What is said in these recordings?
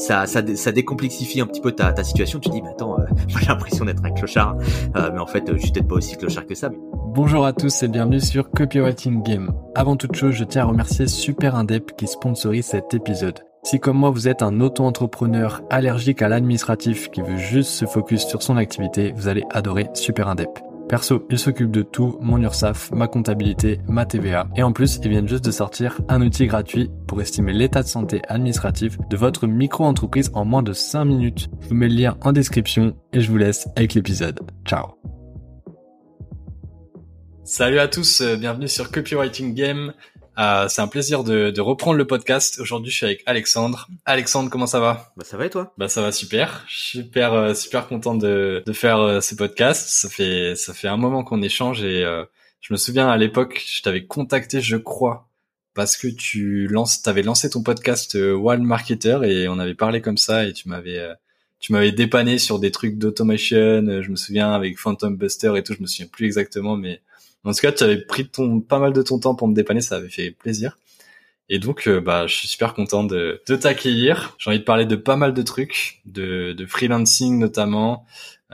ça décomplexifie un petit peu ta situation. Tu te dis, mais attends, moi j'ai l'impression d'être un clochard, mais en fait, je suis peut-être pas aussi clochard que ça. Bonjour à tous et bienvenue sur Copywriting Game. Avant toute chose, je tiens à remercier Super Indep qui sponsorise cet épisode. Si comme moi vous êtes un auto-entrepreneur allergique à l'administratif qui veut juste se focus sur son activité, vous allez adorer Super Indep. Perso, ils s'occupent de tout, mon URSSAF, ma comptabilité, ma TVA. Et en plus, ils viennent juste de sortir un outil gratuit pour estimer l'état de santé administratif de votre micro-entreprise en moins de 5 minutes. Je vous mets le lien en description et je vous laisse avec l'épisode. Ciao. Salut à tous, bienvenue sur Copywriting Game. C'est un plaisir de reprendre le podcast. Aujourd'hui, je suis avec Alexandre. Alexandre, comment ça va ? Ça va et toi ? Ça va super. Super content de faire ce podcast. Ça fait un moment qu'on échange et je me souviens à l'époque, je t'avais contacté, je crois, parce que t'avais lancé ton podcast One Marketer et on avait parlé comme ça et tu m'avais dépanné sur des trucs d'automation. Je me souviens avec Phantom Buster et tout, je me souviens plus exactement, mais en tout cas, tu avais pris pas mal de ton temps pour me dépanner, ça avait fait plaisir. Et donc, je suis super content de t'accueillir. J'ai envie de parler de pas mal de trucs, de freelancing notamment,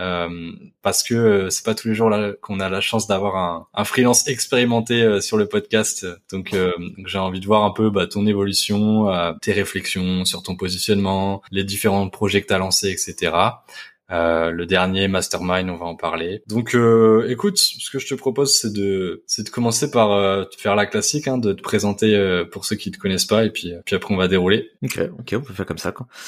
parce que c'est pas tous les jours là qu'on a la chance d'avoir un freelance expérimenté sur le podcast. Donc j'ai envie de voir un peu ton évolution, tes réflexions sur ton positionnement, les différents projets que t'as lancés, etc. Le dernier Mastermind, on va en parler. Donc, écoute, ce que je te propose, c'est de commencer par faire la classique, de te présenter pour ceux qui te connaissent pas, et puis après on va dérouler. Ok, on peut faire comme ça, quoi.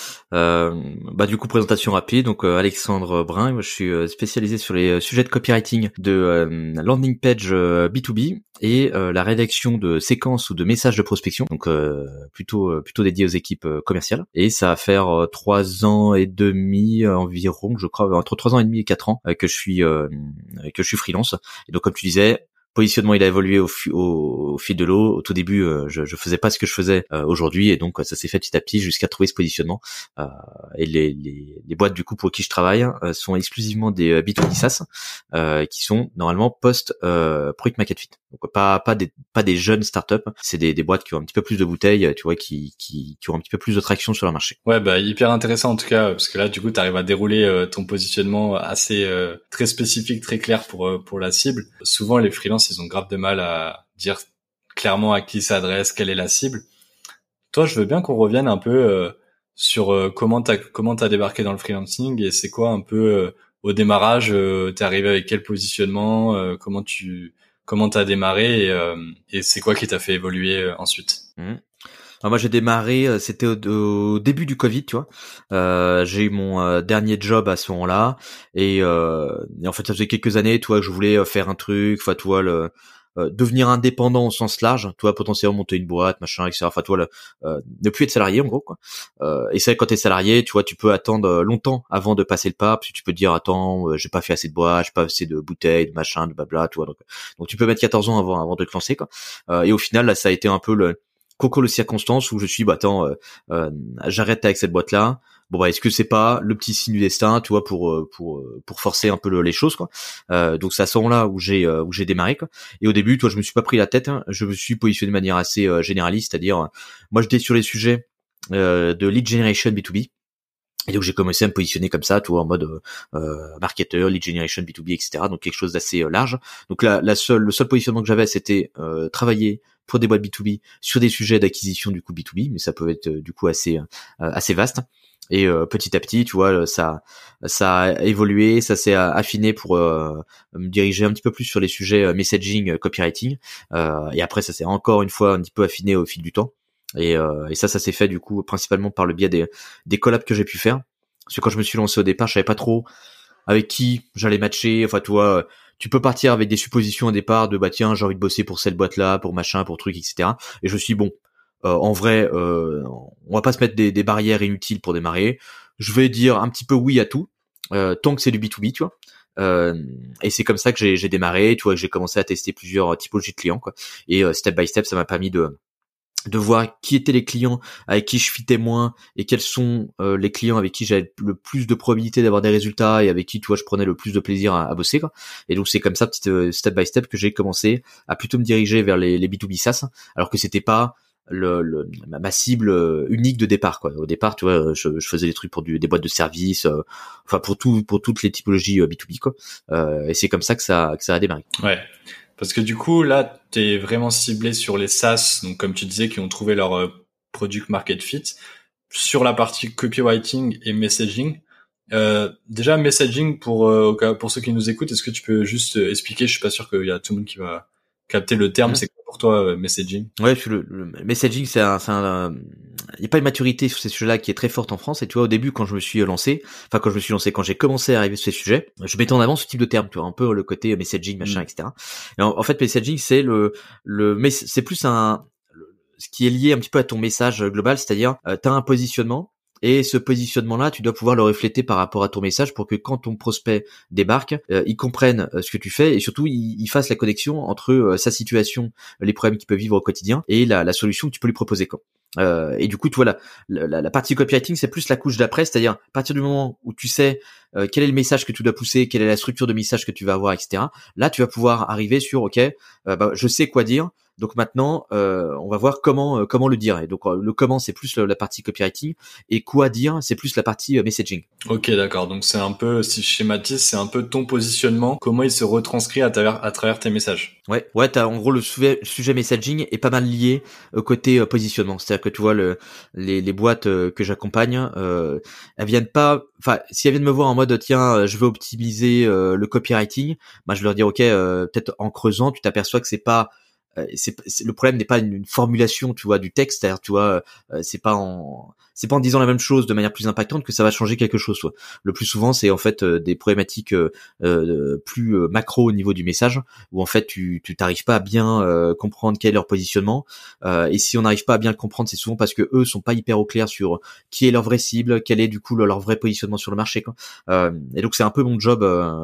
Du coup, présentation rapide. Donc, Alexandre Brun, moi, je suis spécialisé sur les sujets de copywriting, de landing page B2B et la rédaction de séquences ou de messages de prospection. Donc, plutôt dédié aux équipes commerciales. Et ça va faire 3 ans et demi environ, je crois, entre 3 ans et demi et 4 ans que je suis freelance. Et donc, comme tu disais, positionnement, il a évolué au fil de l'eau. Au tout début, je faisais pas ce que je faisais aujourd'hui, et donc ça s'est fait petit à petit jusqu'à trouver ce positionnement. Et les boîtes du coup pour qui je travaille sont exclusivement des B2B SaaS qui sont normalement post product market fit. Donc pas des jeunes startups, c'est des boîtes qui ont un petit peu plus de bouteilles, tu vois, qui ont un petit peu plus de traction sur le marché. Ouais, hyper intéressant en tout cas, parce que là du coup tu arrives à dérouler ton positionnement assez très spécifique, très clair pour la cible. Souvent les freelances, ils ont grave de mal à dire clairement à qui s'adresse, quelle est la cible. Toi, je veux bien qu'on revienne un peu sur comment t'as débarqué dans le freelancing et c'est quoi un peu au démarrage, t'es arrivé avec quel positionnement, comment t'as démarré et c'est quoi qui t'a fait évoluer ensuite. Alors moi j'ai démarré, c'était au début du Covid, tu vois. J'ai eu mon dernier job à ce moment-là et en fait ça faisait quelques années, tu vois, que je voulais faire un truc, enfin tu vois devenir indépendant au sens large, tu vois, potentiellement monter une boîte, machin, etc. Enfin tu vois ne plus être salarié en gros, quoi. Et c'est vrai que quand t'es salarié, tu vois, tu peux attendre longtemps avant de passer le pas, parce que tu peux te dire attends, j'ai pas fait assez de boîtes, j'ai pas assez de bouteilles, de machin, de blabla, tu vois. Donc tu peux mettre 14 ans avant de te lancer, quoi. Et au final là ça a été un peu le concours de circonstances où je suis j'arrête avec cette boîte là. Est-ce que c'est pas le petit signe du destin, tu vois, pour forcer un peu les choses, quoi. Donc c'est à ce moment-là où j'ai démarré, quoi. Et au début, toi, je me suis pas pris la tête, je me suis positionné de manière assez généraliste, c'est-à-dire moi j'étais sur les sujets de lead generation B2B. Et donc j'ai commencé à me positionner comme ça, tout en mode marketeur, lead generation B2B, etc. Donc quelque chose d'assez large. Donc le seul positionnement que j'avais, c'était travailler pour des boîtes B2B sur des sujets d'acquisition du coup B2B, mais ça peut être du coup assez vaste. Et petit à petit, tu vois, ça a évolué, ça s'est affiné pour me diriger un petit peu plus sur les sujets messaging, copywriting. Et après, ça s'est encore une fois un petit peu affiné au fil du temps. Et ça s'est fait du coup principalement par le biais des collabs que j'ai pu faire. Parce que quand je me suis lancé au départ, je savais pas trop avec qui j'allais matcher. Enfin, tu vois, tu peux partir avec des suppositions au départ de tiens, j'ai envie de bosser pour cette boîte-là, pour machin, pour truc, etc. Et je me suis dit, bon, en vrai, on va pas se mettre des barrières inutiles pour démarrer. Je vais dire un petit peu oui à tout, tant que c'est du B2B, tu vois. Et c'est comme ça que j'ai démarré, tu vois, que j'ai commencé à tester plusieurs typologies de clients, quoi. Et step by step, ça m'a permis de voir qui étaient les clients avec qui je fitais moins et quels sont les clients avec qui j'avais le plus de probabilité d'avoir des résultats et avec qui, tu vois, je prenais le plus de plaisir à bosser, quoi. Et donc c'est comme ça, step by step, que j'ai commencé à plutôt me diriger vers les B2B SaaS, alors que c'était pas ma cible unique de départ, quoi. Au départ, tu vois, je faisais des trucs pour des boîtes de services, enfin pour toutes les typologies B2B, quoi. Et c'est comme ça que ça a démarré. Ouais. Parce que du coup, là, t'es vraiment ciblé sur les SaaS, donc comme tu disais, qui ont trouvé leur product market fit, sur la partie copywriting et messaging. Déjà, messaging, pour ceux qui nous écoutent, est-ce que tu peux juste expliquer? Je suis pas sûr qu'il y a tout le monde qui va capter le terme. C'est quoi pour toi, messaging? Ouais, le messaging, il n'y a pas une maturité sur ces sujets-là qui est très forte en France. Et tu vois, au début, quand j'ai commencé à arriver sur ces sujets, je mettais en avant ce type de terme, tu vois, un peu le côté messaging, machin, etc. Et en fait, messaging, c'est plus ce qui est lié un petit peu à ton message global, c'est-à-dire, t'as un positionnement. Et ce positionnement-là, tu dois pouvoir le refléter par rapport à ton message pour que quand ton prospect débarque, il comprenne ce que tu fais et surtout il fasse la connexion entre sa situation, les problèmes qu'il peut vivre au quotidien et la solution que tu peux lui proposer, quoi. Et du coup, tu vois, la partie copywriting, c'est plus la couche d'après, c'est-à-dire à partir du moment où tu sais quel est le message que tu dois pousser, quelle est la structure de message que tu vas avoir, etc. Là, tu vas pouvoir arriver sur, ok, je sais quoi dire. Donc maintenant, on va voir comment le dire. Et donc le comment, c'est plus la partie copywriting, et quoi dire, c'est plus la partie messaging. Ok, d'accord. Donc c'est un peu, si je schématise, c'est un peu ton positionnement, comment il se retranscrit à travers tes messages. Ouais, t'as en gros le sujet messaging est pas mal lié au côté positionnement. C'est-à-dire que tu vois les boîtes que j'accompagne, elles viennent pas, enfin si elles viennent me voir en mode tiens, je veux optimiser le copywriting, bah je leur dis ok, peut-être en creusant, tu t'aperçois que le problème n'est pas une formulation, tu vois, du texte, c'est-à-dire, tu vois, c'est pas en disant la même chose de manière plus impactante que ça va changer quelque chose, soit. Le plus souvent, c'est en fait des problématiques plus macro au niveau du message, où en fait tu t'arrives pas à bien comprendre quel est leur positionnement, et si on n'arrive pas à bien le comprendre, c'est souvent parce que eux sont pas hyper au clair sur qui est leur vraie cible, quel est du coup leur vrai positionnement sur le marché, quoi. Et donc c'est un peu mon job,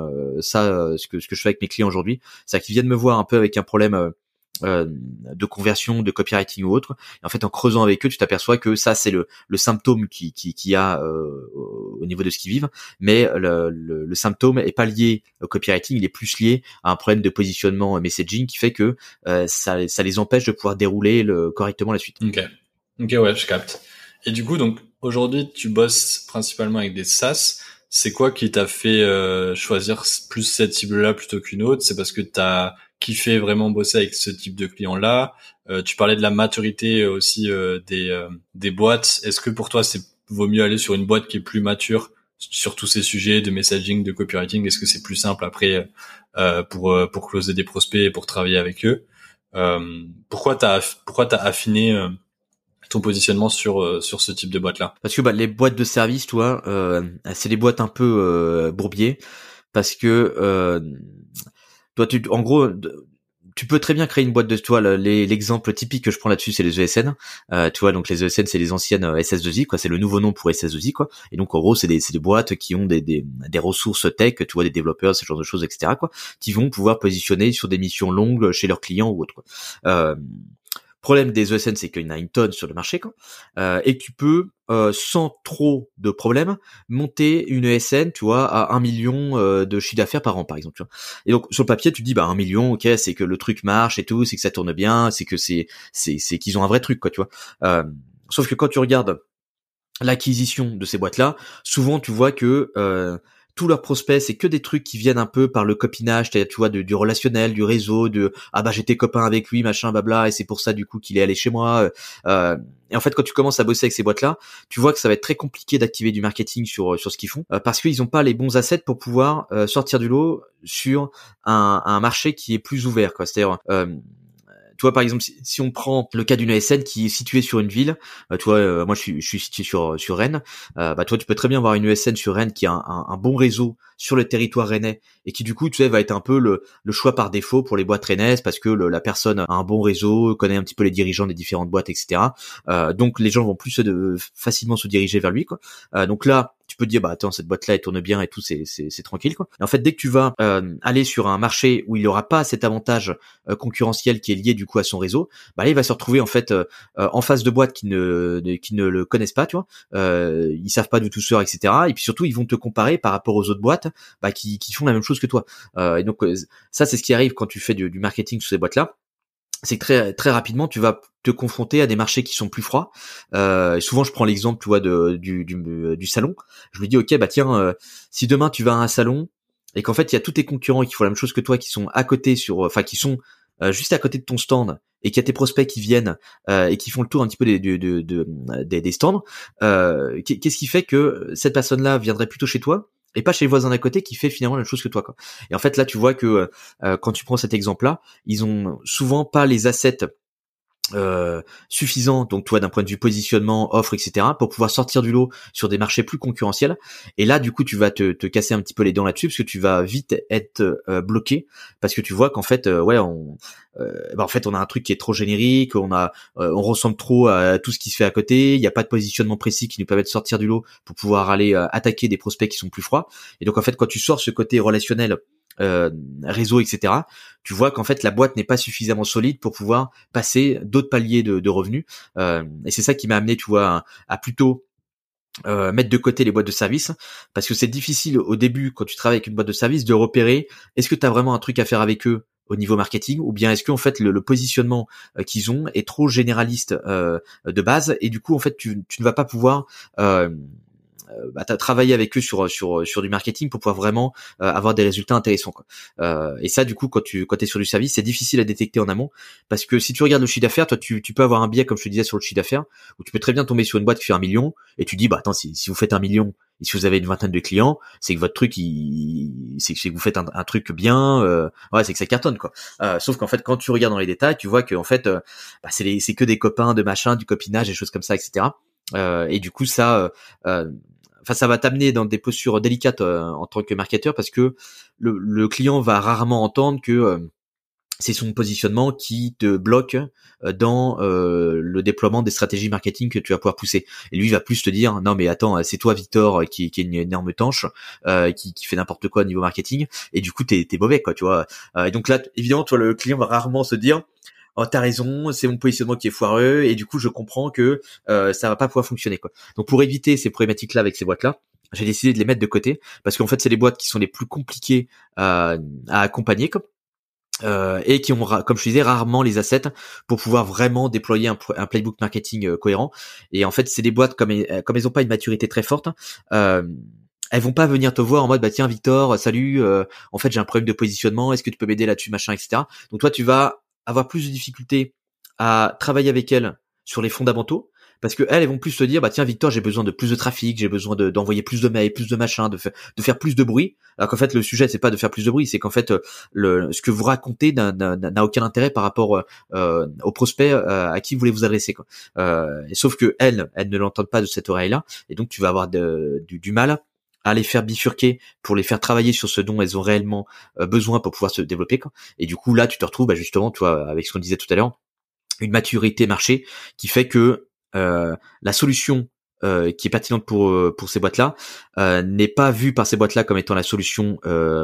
ce que je fais avec mes clients aujourd'hui, c'est qu'ils viennent me voir un peu avec un problème de conversion, de copywriting ou autre. Et en fait, en creusant avec eux, tu t'aperçois que ça, c'est le symptôme qui y a au niveau de ce qu'ils vivent. Mais le symptôme est pas lié au copywriting, il est plus lié à un problème de positionnement messaging qui fait que ça les empêche de pouvoir dérouler correctement la suite. Ok, ouais, je capte. Et du coup, donc aujourd'hui, tu bosses principalement avec des SaaS. C'est quoi qui t'a fait choisir plus cette cible-là plutôt qu'une autre? C'est parce que t'as kiffé vraiment bosser avec ce type de client-là. Tu parlais de la maturité aussi des boîtes. Est-ce que pour toi, vaut mieux aller sur une boîte qui est plus mature sur tous ces sujets de messaging, de copywriting? Est-ce que c'est plus simple après pour closer des prospects et pour travailler avec eux? Pourquoi t'as affiné ton positionnement sur ce type de boîte là? Parce que les boîtes de service, tu vois, c'est des boîtes un peu bourbier, parce que toi, en gros, tu peux très bien créer une boîte de toi. L'exemple typique que je prends là-dessus, c'est les ESN. Tu vois, donc les ESN, c'est les anciennes SS2I, quoi. C'est le nouveau nom pour SS2I, quoi. Et donc en gros, c'est des boîtes qui ont des ressources tech, tu vois, des développeurs, ce genre de choses, etc., quoi, qui vont pouvoir positionner sur des missions longues chez leurs clients ou autre, quoi. Problème des ESN, c'est qu'il y en a une tonne sur le marché, quoi, et que tu peux, sans trop de problèmes, monter une ESN, tu vois, à 1 million de chiffre d'affaires par an, par exemple, tu vois. Et donc sur le papier, tu te dis 1 million, ok, c'est que le truc marche et tout, c'est que ça tourne bien, c'est que c'est qu'ils ont un vrai truc, quoi, tu vois. Sauf que quand tu regardes l'acquisition de ces boîtes-là, souvent tu vois que tous leurs prospects, c'est que des trucs qui viennent un peu par le copinage, tu vois, du relationnel, du réseau, j'étais copain avec lui, machin, blabla, et c'est pour ça du coup qu'il est allé chez moi. Et en fait, quand tu commences à bosser avec ces boîtes-là, tu vois que ça va être très compliqué d'activer du marketing sur ce qu'ils font, parce qu'ils ont pas les bons assets pour pouvoir sortir du lot sur un marché qui est plus ouvert, quoi. C'est-à-dire tu vois, par exemple, si on prend le cas d'une ESN qui est située sur une ville, tu vois, moi je suis situé sur Rennes, toi tu peux très bien avoir une ESN sur Rennes qui a un bon réseau sur le territoire rennais et qui du coup, tu sais, va être un peu le choix par défaut pour les boîtes rennaises parce que la personne a un bon réseau, connaît un petit peu les dirigeants des différentes boîtes, etc. Donc les gens vont plus facilement se diriger vers lui, quoi. Donc là, tu peux te dire attends, cette boîte là elle tourne bien et tout, c'est tranquille, quoi. Et en fait, dès que tu vas aller sur un marché où il n'aura pas cet avantage concurrentiel qui est lié du coup à son réseau, là il va se retrouver en fait en face de boîtes qui ne le connaissent pas, tu vois, ils savent pas d'où tout sort, etc. Et puis surtout ils vont te comparer par rapport aux autres boîtes qui font la même chose que toi. Et donc ça c'est ce qui arrive quand tu fais du marketing sur ces boîtes là. c'est que très très rapidement tu vas te confronter à des marchés qui sont plus froids. Souvent je prends l'exemple, tu vois, du salon. Je me dis ok, bah tiens, si demain tu vas à un salon et qu'en fait il y a tous tes concurrents qui font la même chose que toi, qui sont à côté qui sont juste à côté de ton stand, et qu'il y a tes prospects qui viennent et qui font le tour un petit peu des stands, qu'est-ce qui fait que cette personne-là viendrait plutôt chez toi et pas chez les voisins d'à côté qui fait finalement la même chose que toi, quoi. Et en fait là tu vois que quand tu prends cet exemple-là, ils ont souvent pas les assets suffisant, donc toi d'un point de vue positionnement, offre, etc., pour pouvoir sortir du lot sur des marchés plus concurrentiels. Et là du coup tu vas te casser un petit peu les dents là-dessus, parce que tu vas vite être bloqué, parce que tu vois qu'en fait en fait on a un truc qui est trop générique, on ressemble trop à tout ce qui se fait à côté, il n'y a pas de positionnement précis qui nous permet de sortir du lot pour pouvoir aller attaquer des prospects qui sont plus froids. Et donc en fait quand tu sors ce côté relationnel, réseau, etc., tu vois qu'en fait la boîte n'est pas suffisamment solide pour pouvoir passer d'autres paliers de revenus, et c'est ça qui m'a amené, tu vois, à plutôt mettre de côté les boîtes de service, parce que c'est difficile au début quand tu travailles avec une boîte de service de repérer est-ce que tu as vraiment un truc à faire avec eux au niveau marketing, ou bien est-ce que en fait le positionnement qu'ils ont est trop généraliste de base, et du coup en fait tu ne vas pas pouvoir t'as travaillé avec eux sur du marketing pour pouvoir vraiment avoir des résultats intéressants, quoi. Et ça du coup quand t'es sur du service, c'est difficile à détecter en amont, parce que si tu regardes le chiffre d'affaires, toi tu peux avoir un biais, comme je te disais, sur le chiffre d'affaires, où tu peux très bien tomber sur une boîte qui fait 1 million et tu dis bah attends, si vous faites 1 million et si vous avez une vingtaine de clients, c'est que votre truc c'est que vous faites un truc bien, ouais, c'est que ça cartonne, quoi. Sauf qu'en fait quand tu regardes dans les détails, tu vois que en fait c'est que des copains, de machin, du copinage, des choses comme ça, etc. Et du coup ça va t'amener dans des postures délicates en tant que marketeur, parce que le client va rarement entendre que c'est son positionnement qui te bloque dans le déploiement des stratégies marketing que tu vas pouvoir pousser. Et lui il va plus te dire non mais attends, c'est toi Victor qui est une énorme tanche, qui fait n'importe quoi au niveau marketing, et du coup t'es mauvais, quoi, tu vois. Et donc là évidemment toi le client va rarement se dire oh t'as raison, c'est mon positionnement qui est foireux, et du coup je comprends que ça va pas pouvoir fonctionner, quoi. Donc pour éviter ces problématiques là avec ces boîtes là, j'ai décidé de les mettre de côté, parce qu'en fait c'est les boîtes qui sont les plus compliquées à accompagner, quoi. Et qui ont, comme je disais, rarement les assets pour pouvoir vraiment déployer un playbook marketing cohérent. Et en fait c'est des boîtes comme elles ont pas une maturité très forte, elles vont pas venir te voir en mode bah tiens Victor, salut, en fait j'ai un problème de positionnement, est-ce que tu peux m'aider là-dessus, machin, etc. Donc toi tu vas avoir plus de difficultés à travailler avec elles sur les fondamentaux, parce que elles vont plus te dire bah tiens Victor, j'ai besoin de plus de trafic, j'ai besoin d'envoyer plus de mails, plus de machin, de faire plus de bruit. Alors qu'en fait le sujet c'est pas de faire plus de bruit, c'est qu'en fait ce que vous racontez n'a aucun intérêt par rapport aux prospects à qui vous voulez vous adresser, quoi. Et sauf que elles ne l'entendent pas de cette oreille là, et donc tu vas avoir du mal à les faire bifurquer pour les faire travailler sur ce dont elles ont réellement besoin pour pouvoir se développer, quoi. Et du coup là tu te retrouves bah, justement, tu vois, avec ce qu'on disait tout à l'heure, une maturité marché qui fait que la solution qui est pertinente pour ces boîtes-là n'est pas vue par ces boîtes-là comme étant la solution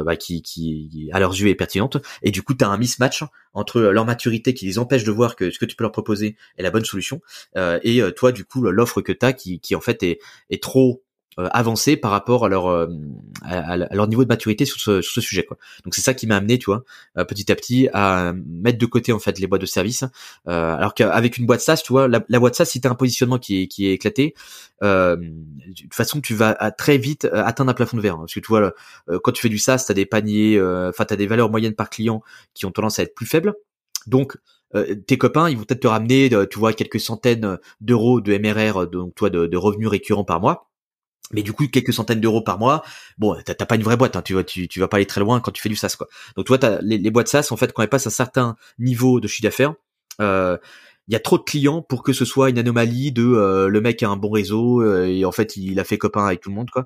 qui à leurs yeux est pertinente, et du coup tu as un mismatch entre leur maturité qui les empêche de voir que ce que tu peux leur proposer est la bonne solution, et toi du coup l'offre que tu as qui en fait est trop avancé par rapport à leur niveau de maturité sur ce sujet, quoi. Donc c'est ça qui m'a amené, tu vois, petit à petit à mettre de côté en fait les boîtes de service, alors qu'avec une boîte SaaS, tu vois, la boîte SaaS, si t'as un positionnement qui est éclaté, de toute façon tu vas très vite atteindre un plafond de verre, hein, parce que tu vois quand tu fais du SaaS, t'as des paniers, t'as des valeurs moyennes par client qui ont tendance à être plus faibles, donc tes copains ils vont peut-être te ramener tu vois quelques centaines d'euros de MRR, donc toi de revenus récurrents par mois. Mais du coup, quelques centaines d'euros par mois, bon, t'as pas une vraie boîte, hein, tu vois, tu vas pas aller très loin quand tu fais du SaaS, quoi. Donc, toi, t'as les boîtes SaaS, en fait, quand elles passent un certain niveau de chiffre d'affaires, il y a trop de clients pour que ce soit une anomalie de le mec a un bon réseau et en fait, il a fait copain avec tout le monde, quoi.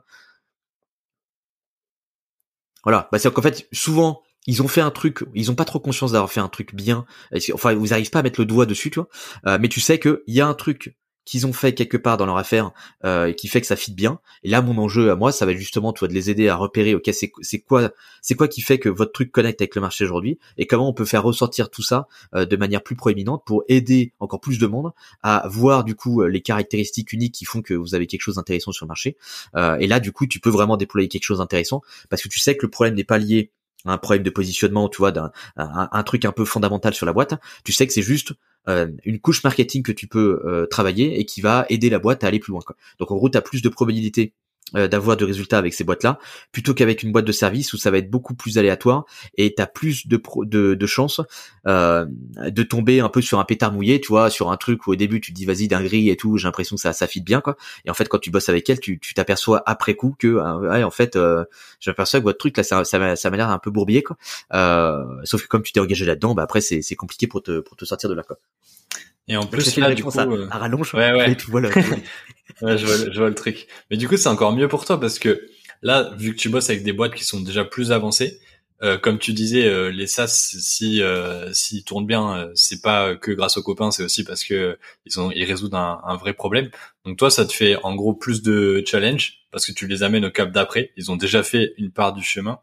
Voilà, bah c'est qu'en fait, souvent, ils ont fait un truc, ils ont pas trop conscience d'avoir fait un truc bien. Enfin, vous arrivez pas à mettre le doigt dessus, tu vois. Mais tu sais que il y a un truc qu'ils ont fait quelque part dans leur affaire qui fait que ça fit bien. Et là, mon enjeu à moi, ça va être justement, tu vois, de les aider à repérer, ok, c'est quoi qui fait que votre truc connecte avec le marché aujourd'hui, et comment on peut faire ressortir tout ça de manière plus proéminente pour aider encore plus de monde à voir du coup les caractéristiques uniques qui font que vous avez quelque chose d'intéressant sur le marché. Et là, du coup, tu peux vraiment déployer quelque chose d'intéressant, parce que tu sais que le problème n'est pas lié un problème de positionnement, tu vois, un truc un peu fondamental sur la boîte, tu sais que c'est juste une couche marketing que tu peux travailler et qui va aider la boîte à aller plus loin, quoi. Donc en gros, tu as plus de probabilité d'avoir de résultats avec ces boîtes-là, plutôt qu'avec une boîte de service où ça va être beaucoup plus aléatoire et t'as plus de chances de tomber un peu sur un pétard mouillé, tu vois, sur un truc où au début tu te dis vas-y dinguerie et tout, j'ai l'impression que ça fit bien, quoi. Et en fait quand tu bosses avec elle, tu t'aperçois après coup que ouais, en fait j'aperçois que votre truc là ça m'a l'air un peu bourbier, quoi. Sauf que comme tu t'es engagé là-dedans, bah après c'est compliqué pour te sortir de là, quoi. Et en Donc j'ai plus fait une là, du réponse coup, à rallonge, ouais. mais tu vois tu vois. Ouais, je vois le truc. Mais du coup, c'est encore mieux pour toi parce que là, vu que tu bosses avec des boîtes qui sont déjà plus avancées, comme tu disais, les SaaS, s'ils tournent bien, c'est pas que grâce aux copains, c'est aussi parce que ils résoudent un vrai problème. Donc toi, ça te fait en gros plus de challenge parce que tu les amènes au cap d'après. Ils ont déjà fait une part du chemin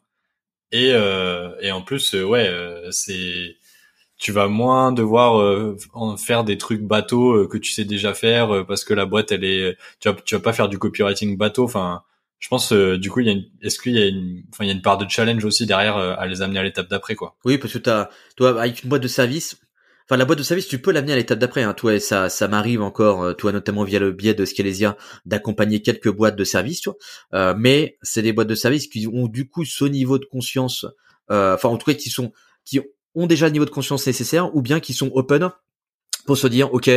et en plus, c'est tu vas moins devoir en faire des trucs bateaux que tu sais déjà faire parce que la boîte elle est tu vas pas faire du copywriting bateau. Enfin, je pense du coup est-ce qu'il y a il y a une part de challenge aussi derrière à les amener à l'étape d'après, quoi. Oui, parce que toi, avec une boîte de service, enfin, la boîte de service, tu peux l'amener à l'étape d'après, hein. Toi, ça m'arrive encore, toi, notamment via le biais de Scalesia, d'accompagner quelques boîtes de service, tu vois. Mais c'est des boîtes de service qui ont, du coup, ce niveau de conscience, enfin, en tout cas, qui ont déjà le niveau de conscience nécessaire, ou bien qui sont open pour se dire ok,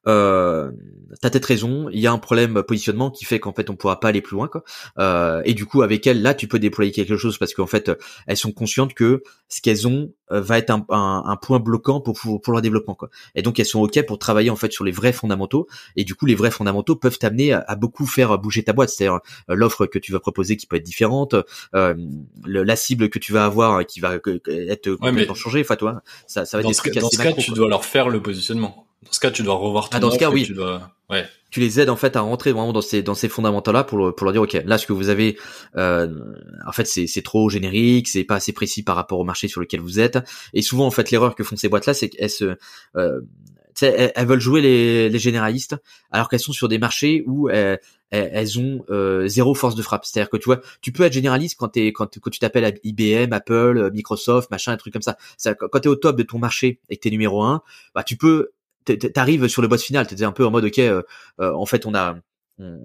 t'as peut-être raison, il y a un problème positionnement qui fait qu'en fait on pourra pas aller plus loin, quoi. Et du coup avec elles là tu peux déployer quelque chose parce qu'en fait elles sont conscientes que ce qu'elles ont va être un point bloquant pour leur développement, quoi. Et donc elles sont ok pour travailler en fait sur les vrais fondamentaux, et du coup les vrais fondamentaux peuvent t'amener à beaucoup faire bouger ta boîte, c'est-à-dire l'offre que tu vas proposer qui peut être différente, la cible que tu vas avoir qui va être Ouais, mais complètement changée, enfin toi ça va être des trucs dans assez ce cas, macro, tu quoi. dois leur faire le positionnement. Dans ce cas, tu dois revoir Ah, ton dans ce cas, offre et oui. tu dois Tu les aides en fait à rentrer vraiment dans ces fondamentaux-là pour leur dire ok, là ce que vous avez, euh, en fait c'est trop générique, c'est pas assez précis par rapport au marché sur lequel vous êtes. Et souvent en fait l'erreur que font ces boîtes-là, c'est qu'elles tu sais, elles veulent jouer les généralistes alors qu'elles sont sur des marchés où elles ont zéro force de frappe. C'est-à-dire que tu vois, tu peux être généraliste quand tu t'appelles à IBM, Apple, Microsoft, machin, un truc comme ça. Quand t'es au top de ton marché et que t'es numéro un, bah tu peux t'arrives sur le boss final, t'es un peu en mode ok, en fait on,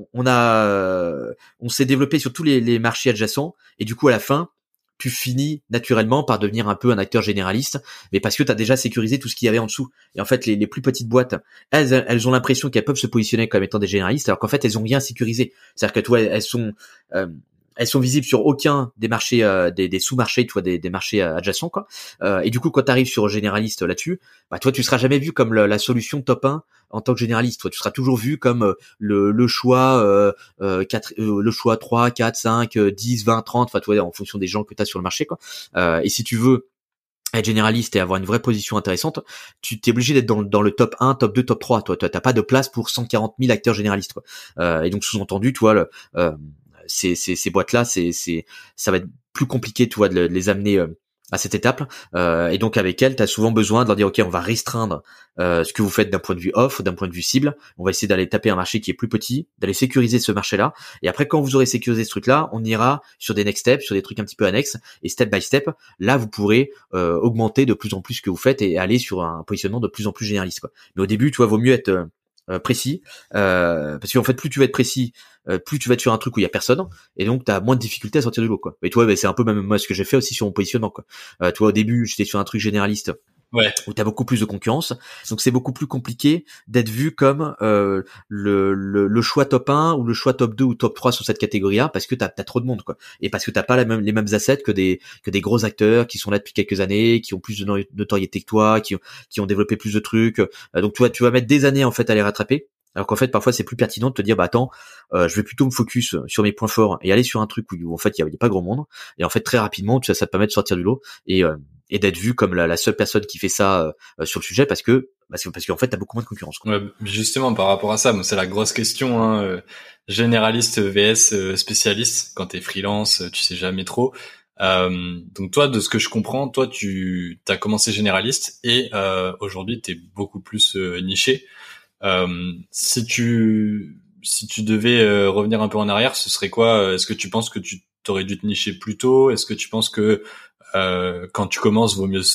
on s'est développé sur tous les marchés adjacents, et du coup à la fin tu finis naturellement par devenir un peu un acteur généraliste, mais parce que tu as déjà sécurisé tout ce qu'il y avait en dessous. Et en fait, les plus petites boîtes, elles ont l'impression qu'elles peuvent se positionner comme étant des généralistes, alors qu'en fait, elles ont rien sécurisé. C'est-à-dire que toi, euh, elles sont visibles sur aucun des marchés, des sous-marchés, tu vois, des marchés adjacents, quoi. Et du coup, quand tu arrives sur généraliste là-dessus, bah toi, tu seras jamais vu comme la solution top 1 en tant que généraliste. Toi, tu seras toujours vu comme le choix 4, le choix 3, 4, 5, 10, 20, 30, enfin tu vois, en fonction des gens que tu as sur le marché, quoi. Et si tu veux être généraliste et avoir une vraie position intéressante, tu t'es obligé d'être dans le top 1, top 2, top 3. Toi, t'as pas de place pour 140 000 acteurs généralistes, quoi. Et donc sous-entendu, tu vois, ces boîtes-là, ça va être plus compliqué, tu vois, de les amener à cette étape. Et donc avec elles, tu as souvent besoin de leur dire ok, on va restreindre ce que vous faites d'un point de vue offre, d'un point de vue cible. On va essayer d'aller taper un marché qui est plus petit, d'aller sécuriser ce marché-là. Et après, quand vous aurez sécurisé ce truc-là, on ira sur des next steps, sur des trucs un petit peu annexes. Et step by step, là, vous pourrez augmenter de plus en plus ce que vous faites et aller sur un positionnement de plus en plus généraliste, quoi. Mais au début, tu vois, vaut mieux être précis, parce qu'en fait plus tu vas être précis, plus tu vas être sur un truc où il y a personne, et donc tu as moins de difficultés à sortir du lot, quoi. Mais toi, c'est un peu même moi ce que j'ai fait aussi sur mon positionnement, quoi. Toi au début j'étais sur un truc généraliste ouais. où tu as beaucoup plus de concurrence, donc c'est beaucoup plus compliqué d'être vu comme le choix top 1 ou le choix top 2 ou top 3 sur cette catégorie-là, parce que t'as trop de monde, quoi, et parce que t'as pas les mêmes assets que des gros acteurs qui sont là depuis quelques années, qui ont plus de notoriété que toi, qui ont développé plus de trucs. Donc tu vas mettre des années en fait à les rattraper. Alors qu'en fait, parfois, c'est plus pertinent de te dire, bah attends, je vais plutôt me focus sur mes points forts et aller sur un truc où en fait il y a pas grand monde. Et en fait, très rapidement, ça te permet de sortir du lot et d'être vu comme la seule personne qui fait ça sur le sujet, parce qu'en fait, t'as beaucoup moins de concurrence, quoi. Ouais, justement, par rapport à ça, moi, c'est la grosse question, hein, généraliste vs spécialiste. Quand t'es freelance, tu sais jamais trop. Donc toi, de ce que je comprends, toi, tu t'as commencé généraliste et aujourd'hui, t'es beaucoup plus niché. Si tu devais revenir un peu en arrière, ce serait quoi? Est-ce que tu penses que tu t'aurais dû te nicher plus tôt? Est-ce que tu penses que quand tu commences, vaut mieux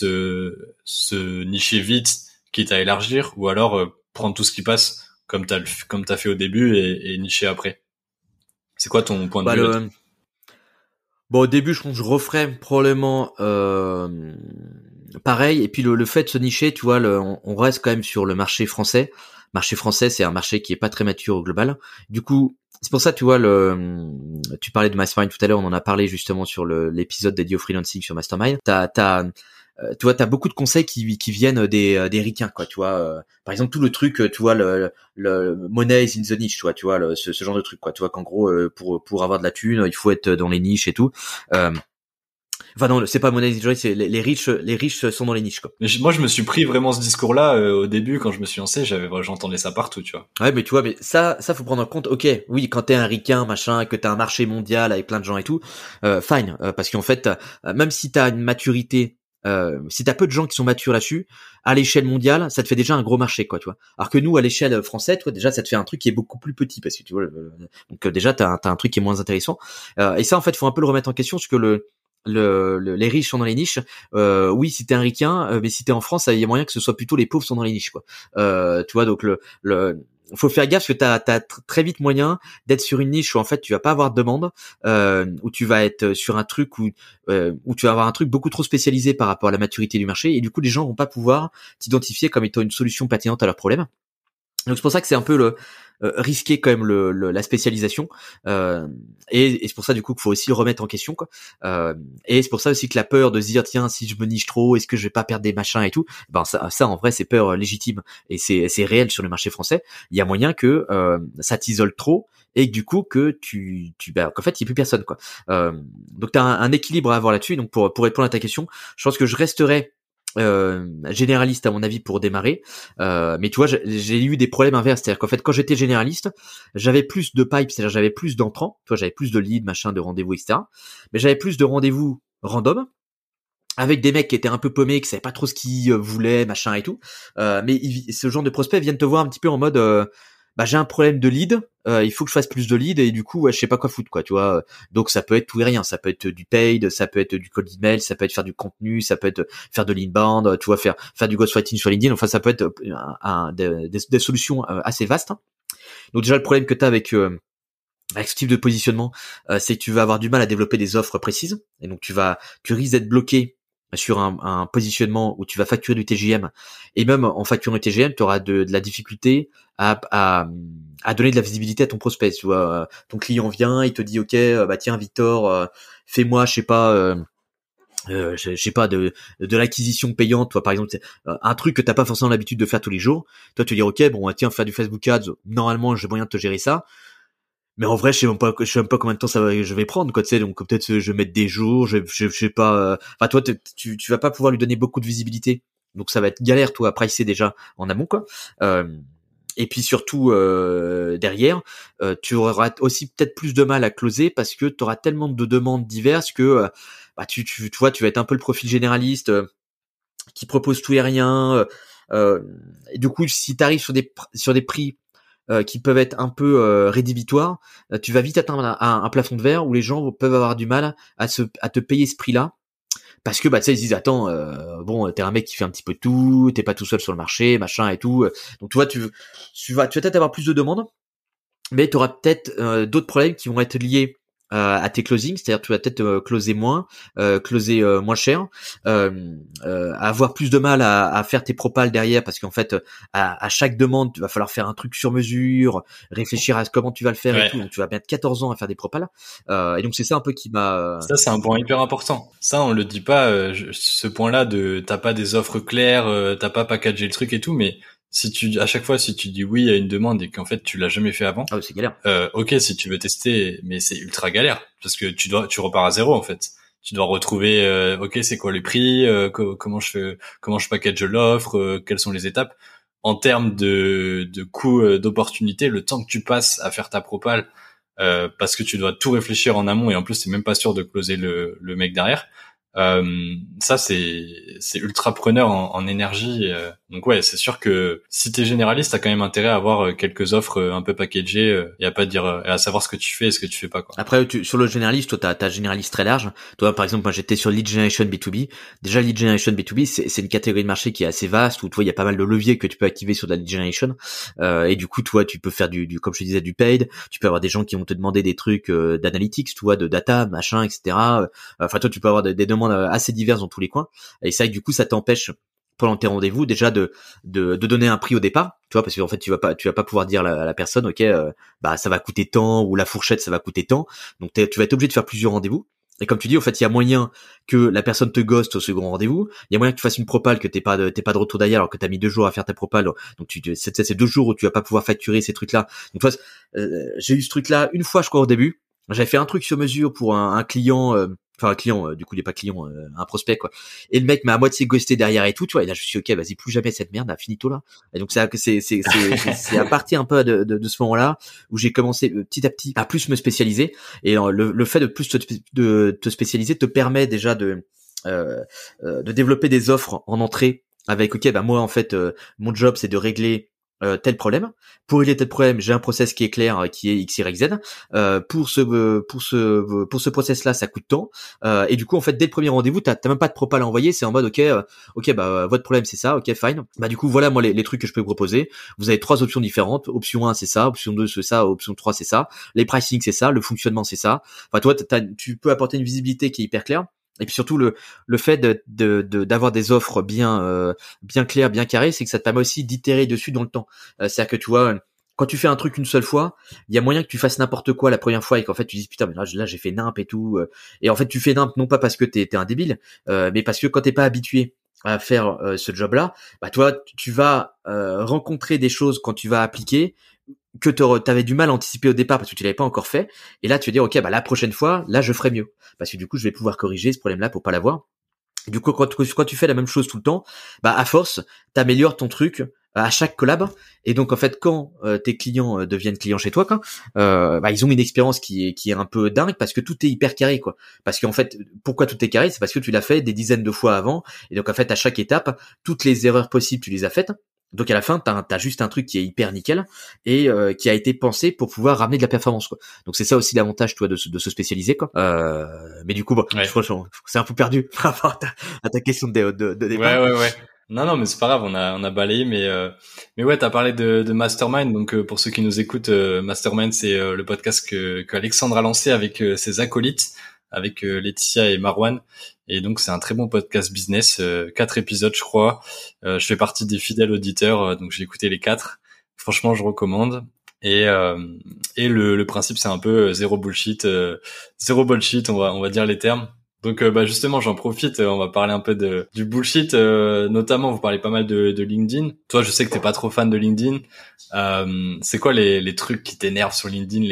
se nicher vite, quitte à élargir, ou alors prendre tout ce qui passe comme t'as fait au début et nicher après? C'est quoi ton point de Bah vue là-dessus? bon, au début, je pense que je referais probablement pareil. Et puis le fait de se nicher, tu vois, on reste quand même sur le marché français. Marché français, c'est un marché qui est pas très mature au global. Du coup, c'est pour ça, tu vois, tu parlais de Mastermind tout à l'heure, on en a parlé justement sur l'épisode dédié au freelancing sur Mastermind. Tu vois, t'as beaucoup de conseils qui viennent des ricains, quoi. Tu vois, par exemple tout le truc, tu vois, le money is in the niche, tu vois, ce genre de truc, quoi. Tu vois qu'en gros, pour avoir de la thune, il faut être dans les niches et tout. Euh, Enfin non, c'est pas money is in the niche, c'est les riches sont dans les niches, quoi. Mais moi, je me suis pris vraiment ce discours-là au début quand je me suis lancé. J'entendais ça partout, tu vois. Ouais, mais tu vois, mais ça faut prendre en compte. Ok, oui, quand t'es un ricain, machin, que t'as un marché mondial avec plein de gens et tout, fine, parce qu'en fait, même si t'as une maturité, si t'as peu de gens qui sont matures là-dessus, à l'échelle mondiale, ça te fait déjà un gros marché, quoi, tu vois. Alors que nous, à l'échelle française, tu vois, déjà, ça te fait un truc qui est beaucoup plus petit, parce que tu vois, donc déjà, t'as un truc qui est moins intéressant. Et ça, en fait, faut un peu le remettre en question, parce que les riches sont dans les niches. Oui, si t'es un ricain, mais si t'es en France, il y a moyen que ce soit plutôt les pauvres sont dans les niches, quoi. Tu vois, donc le faut faire gaffe parce que t'as très vite moyen d'être sur une niche où en fait tu vas pas avoir de demande, où tu vas être sur un truc où tu vas avoir un truc beaucoup trop spécialisé par rapport à la maturité du marché et du coup les gens vont pas pouvoir t'identifier comme étant une solution pertinente à leurs problèmes. Donc c'est pour ça que c'est un peu risqué quand même la spécialisation et c'est pour ça du coup qu'il faut aussi le remettre en question, quoi. Et c'est pour ça aussi que la peur de se dire tiens si je me niche trop est-ce que je vais pas perdre des machins et tout, ben ça en vrai c'est peur légitime et c'est réel sur le marché français. Il y a moyen que ça t'isole trop et que du coup que qu'en fait il y a plus personne, quoi. Donc t'as un équilibre à avoir là-dessus. Donc pour répondre à ta question, je pense que je resterai généraliste à mon avis pour démarrer, mais tu vois j'ai eu des problèmes inverses, c'est-à-dire qu'en fait quand j'étais généraliste j'avais plus de pipe, c'est-à-dire j'avais plus d'entrants, tu vois, j'avais plus de leads, machin, de rendez-vous, etc., mais j'avais plus de rendez-vous random avec des mecs qui étaient un peu paumés, qui savaient pas trop ce qu'ils voulaient, machin et tout, mais ce genre de prospects viennent te voir un petit peu en mode bah j'ai un problème de lead, il faut que je fasse plus de lead et du coup ouais, je sais pas quoi foutre, quoi, tu vois. Donc ça peut être tout et rien, ça peut être du paid, ça peut être du cold email, ça peut être faire du contenu, ça peut être faire de l'inbound, tu vois, faire du ghostwriting sur LinkedIn, enfin ça peut être des solutions assez vastes, hein. Donc déjà le problème que tu as avec ce type de positionnement, c'est que tu vas avoir du mal à développer des offres précises et donc tu risques d'être bloqué sur un positionnement où tu vas facturer du TGM et même en facturant du TGM, tu auras de la difficulté à donner de la visibilité à ton prospect. Tu vois, ton client vient, il te dit ok, bah tiens Victor, fais-moi, je sais pas de l'acquisition payante, toi par exemple, un truc que t'as pas forcément l'habitude de faire tous les jours. Toi tu dis ok, bon tiens, faire du Facebook Ads, normalement j'ai moyen de te gérer ça. Mais en vrai, je sais même pas combien de temps je vais prendre, quoi, tu sais, donc peut-être je vais mettre des jours, je sais pas, enfin, toi, tu vas pas pouvoir lui donner beaucoup de visibilité. Donc ça va être galère, toi, à pricer déjà en amont, quoi. Euh, et puis surtout, derrière, tu auras aussi peut-être plus de mal à closer parce que tu auras tellement de demandes diverses que, bah, tu vois, tu vas être un peu le profil généraliste, qui propose tout et rien, et du coup, si tu arrives sur des prix qui peuvent être un peu rédhibitoires, tu vas vite atteindre un plafond de verre où les gens peuvent avoir du mal à te payer ce prix-là parce que bah tu sais ils se disent attends bon t'es un mec qui fait un petit peu de tout, t'es pas tout seul sur le marché machin et tout, donc tu vois tu vas peut-être avoir plus de demandes mais tu auras peut-être d'autres problèmes qui vont être liés à tes closings, c'est-à-dire tu vas peut-être closer moins cher, avoir plus de mal à faire tes propals derrière parce qu'en fait à chaque demande il va falloir faire un truc sur mesure, réfléchir à comment tu vas le faire et Ouais. tout, donc tu vas mettre 14 ans à faire des propals, et donc c'est ça un peu qui m'a Ça, c'est un point hyper important. Ça, on le dit pas, ce point-là de t'as pas des offres claires, t'as pas packagé le truc et tout, mais à chaque fois, si tu dis oui à une demande et qu'en fait tu l'as jamais fait avant, ah ouais, c'est galère. ok, si tu veux tester, mais c'est ultra galère parce que tu repars à zéro en fait. Tu dois retrouver, ok, c'est quoi les prix, comment je package l'offre, quelles sont les étapes. En termes de coût d'opportunité, le temps que tu passes à faire ta propale, parce que tu dois tout réfléchir en amont et en plus t'es même pas sûr de closer le mec derrière. Ça c'est ultra preneur en énergie. Donc ouais, c'est sûr que si t'es généraliste, t'as quand même intérêt à avoir quelques offres un peu packagées et à pas dire, à savoir ce que tu fais et ce que tu fais pas, quoi. Après, sur le généraliste, toi, t'as généraliste très large. Toi, par exemple, moi, j'étais sur lead generation B2B. Déjà, lead generation B2B, c'est une catégorie de marché qui est assez vaste où, toi, il y a pas mal de leviers que tu peux activer sur de la lead generation. Et du coup, toi, tu peux faire comme je te disais, du paid. Tu peux avoir des gens qui vont te demander des trucs d'analytics, tu vois, de data, machin, etc. Enfin, toi, tu peux avoir des demandes assez diverses dans tous les coins. Et c'est vrai que du coup, ça t'empêche pendant tes rendez-vous déjà de donner un prix au départ, tu vois, parce qu'en fait tu vas pas pouvoir dire à la personne, ok, bah ça va coûter tant, ou la fourchette ça va coûter tant, donc tu vas être obligé de faire plusieurs rendez-vous. Et comme tu dis, en fait, il y a moyen que la personne te ghoste au second rendez-vous. Il y a moyen que tu fasses une propale que t'es pas de retour derrière alors que t'as mis 2 jours à faire ta propale. Donc c'est 2 jours où tu vas pas pouvoir facturer ces trucs-là. Donc toi, j'ai eu ce truc-là une fois, je crois, au début. J'avais fait un truc sur mesure pour un client, enfin un client, du coup il est pas client, un prospect quoi. Et le mec m'a à moitié ghosté derrière et tout, tu vois. Et là je suis ok, vas-y plus jamais cette merde, finito là. Et donc c'est à partir un peu de ce moment-là où j'ai commencé petit à petit à plus me spécialiser. Et le fait de plus te spécialiser te permet déjà de développer des offres en entrée avec ok bah moi en fait mon job c'est de régler tel problème. Pour régler tel problème, j'ai un process qui est clair, qui est X, Y, Z. Pour ce process-là, ça coûte tant. Et du coup, en fait, dès le premier rendez-vous, t'as même pas de propal à envoyer. C'est en mode, ok, bah votre problème c'est ça, ok, fine. Bah du coup, voilà moi les trucs que je peux vous proposer. Vous avez 3 options différentes. Option 1 c'est ça, option 2 c'est ça, option 3 c'est ça. Les pricing c'est ça, le fonctionnement c'est ça. Enfin, toi, tu peux apporter une visibilité qui est hyper claire. Et puis surtout le fait d'avoir des offres bien claires, bien carrées, c'est que ça te permet aussi d'itérer dessus dans le temps. C'est-à-dire que tu vois, quand tu fais un truc une seule fois, il y a moyen que tu fasses n'importe quoi la première fois et qu'en fait tu dis putain mais là j'ai fait nimp et tout. Et en fait tu fais nimp non pas parce que t'es un débile, mais parce que quand t'es pas habitué à faire ce job-là, bah toi tu vas rencontrer des choses quand tu vas appliquer que t'avais du mal à anticiper au départ parce que tu l'avais pas encore fait, et là tu vas dire ok bah la prochaine fois là je ferai mieux parce que du coup je vais pouvoir corriger ce problème là pour pas l'avoir. Du coup quand tu fais la même chose tout le temps, bah à force t'améliores ton truc à chaque collab, et donc en fait quand tes clients deviennent clients chez toi, bah ils ont une expérience qui est un peu dingue parce que tout est hyper carré quoi. Parce qu'en fait pourquoi tout est carré, c'est parce que tu l'as fait des dizaines de fois avant, et donc en fait à chaque étape toutes les erreurs possibles tu les as faites. Donc à la fin, t'as juste un truc qui est hyper nickel et qui a été pensé pour pouvoir ramener de la performance quoi. Donc c'est ça aussi l'avantage toi de se spécialiser quoi. Mais du coup bon, Ouais. je crois que c'est un peu perdu par rapport à ta question de départ. Ouais. Non, mais c'est pas grave, on a balayé, mais ouais, t'as parlé de Mastermind, donc pour ceux qui nous écoutent, Mastermind, c'est le podcast que Alexandre a lancé avec ses acolytes, avec Laetitia et Marwan, et donc c'est un très bon podcast business, 4 épisodes, je crois. Je fais partie des fidèles auditeurs, donc j'ai écouté les 4. Franchement, je recommande. Et le principe, c'est un peu zéro bullshit, on va dire les termes. Donc bah justement j'en profite, on va parler un peu du bullshit, notamment vous parlez pas mal de LinkedIn. Toi je sais que t'es pas trop fan de LinkedIn. C'est quoi les trucs qui t'énervent sur LinkedIn,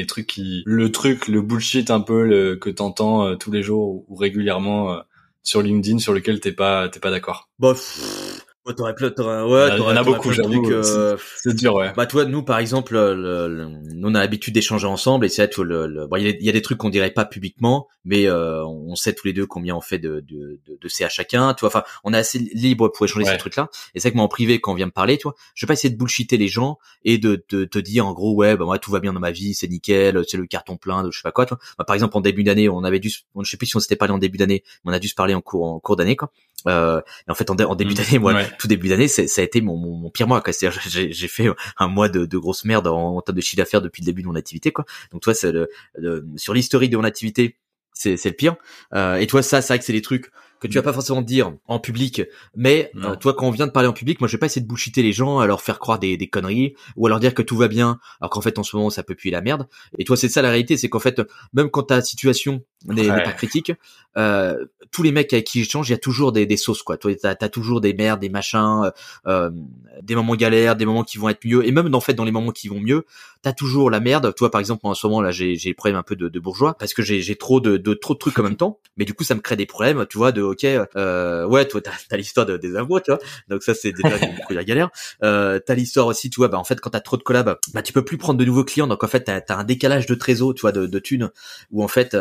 le bullshit un peu que t'entends tous les jours ou régulièrement sur LinkedIn sur lequel t'es pas d'accord? Bon, ouais, Il y en a t'aurais beaucoup, plein de trucs. j'avoue, c'est dur, ouais. Bah toi, nous par exemple, nous on a l'habitude d'échanger ensemble, et c'est vrai, bon, il y a des trucs qu'on dirait pas publiquement, mais on sait tous les deux combien on fait de C à chacun, tu vois. Enfin, on est assez libre pour échanger ces trucs-là. Et c'est vrai que moi en privé, quand on vient me parler, tu vois, je vais pas essayer de bullshiter les gens et de te dire en gros ouais, bah moi tout va bien dans ma vie, c'est nickel, c'est le carton plein, de je sais pas quoi. Tu vois. Bah, par exemple en début d'année, je sais plus si on s'était parlé en début d'année, mais on a dû se parler en cours d'année quoi. Et en fait en début d'année, moi tout début d'année ça a été mon pire mois quoi. C'est-à-dire j'ai fait un mois de grosse merde en termes de chiffre d'affaires depuis le début de mon activité quoi. Donc toi c'est sur l'historique de mon activité, c'est le pire. Et toi ça c'est vrai que c'est des trucs que tu vas pas forcément dire en public, mais toi quand on vient de parler en public, moi je vais pas essayer de bullshiter les gens, à leur faire croire des conneries ou à leur dire que tout va bien alors qu'en fait en ce moment ça peut puer la merde. Et toi c'est ça la réalité, c'est qu'en fait même quand ta situation n'est pas critique, tous les mecs avec qui j'échange, il y a toujours des sauces quoi. Toi t'as toujours des merdes, des machins, des moments galères, des moments qui vont être mieux, et même en fait dans les moments qui vont mieux, t'as toujours la merde. Toi par exemple en ce moment là j'ai le problème un peu de bourgeois parce que j'ai trop de trucs en même temps, mais du coup ça me crée des problèmes, tu vois, de ok ouais toi t'as l'histoire des amours, tu vois, donc ça c'est déjà beaucoup la galère. T'as l'histoire aussi, tu vois, bah en fait quand t'as trop de collabs, bah tu peux plus prendre de nouveaux clients, donc en fait t'as un décalage de trésor, tu vois, de thunes, où en fait bah le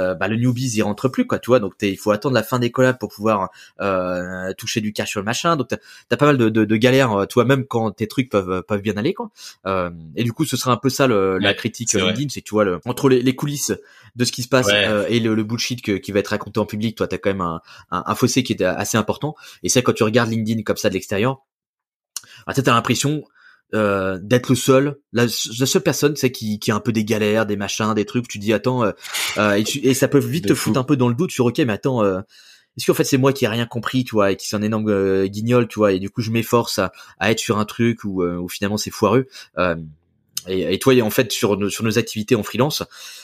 newbies y rentrent plus, quoi, tu vois. Donc il faut attendre la fin des collabs pour pouvoir toucher du cash sur le machin. Donc t'as pas mal de galères, tu vois, même quand tes trucs peuvent bien aller, quoi. Et du coup, ce sera un peu ça la critique LinkedIn, c'est que tu vois entre les coulisses de ce qui se passe et le bullshit qui va être raconté en public, toi t'as quand même un fossé qui est assez important. Et c'est quand tu regardes LinkedIn comme ça de l'extérieur, t'as l'impression d'être le seul, la seule personne, c'est qui a un peu des galères, des machins, des trucs. Tu dis attends, et ça peut vite te foutre un peu dans le doute sur ok, mais attends, est-ce qu'en fait c'est moi qui ai rien compris, tu vois, et qui suis un énorme guignol, tu vois, et du coup je m'efforce à être sur un truc où finalement c'est foireux. Et toi, en fait, sur nos activités en freelance,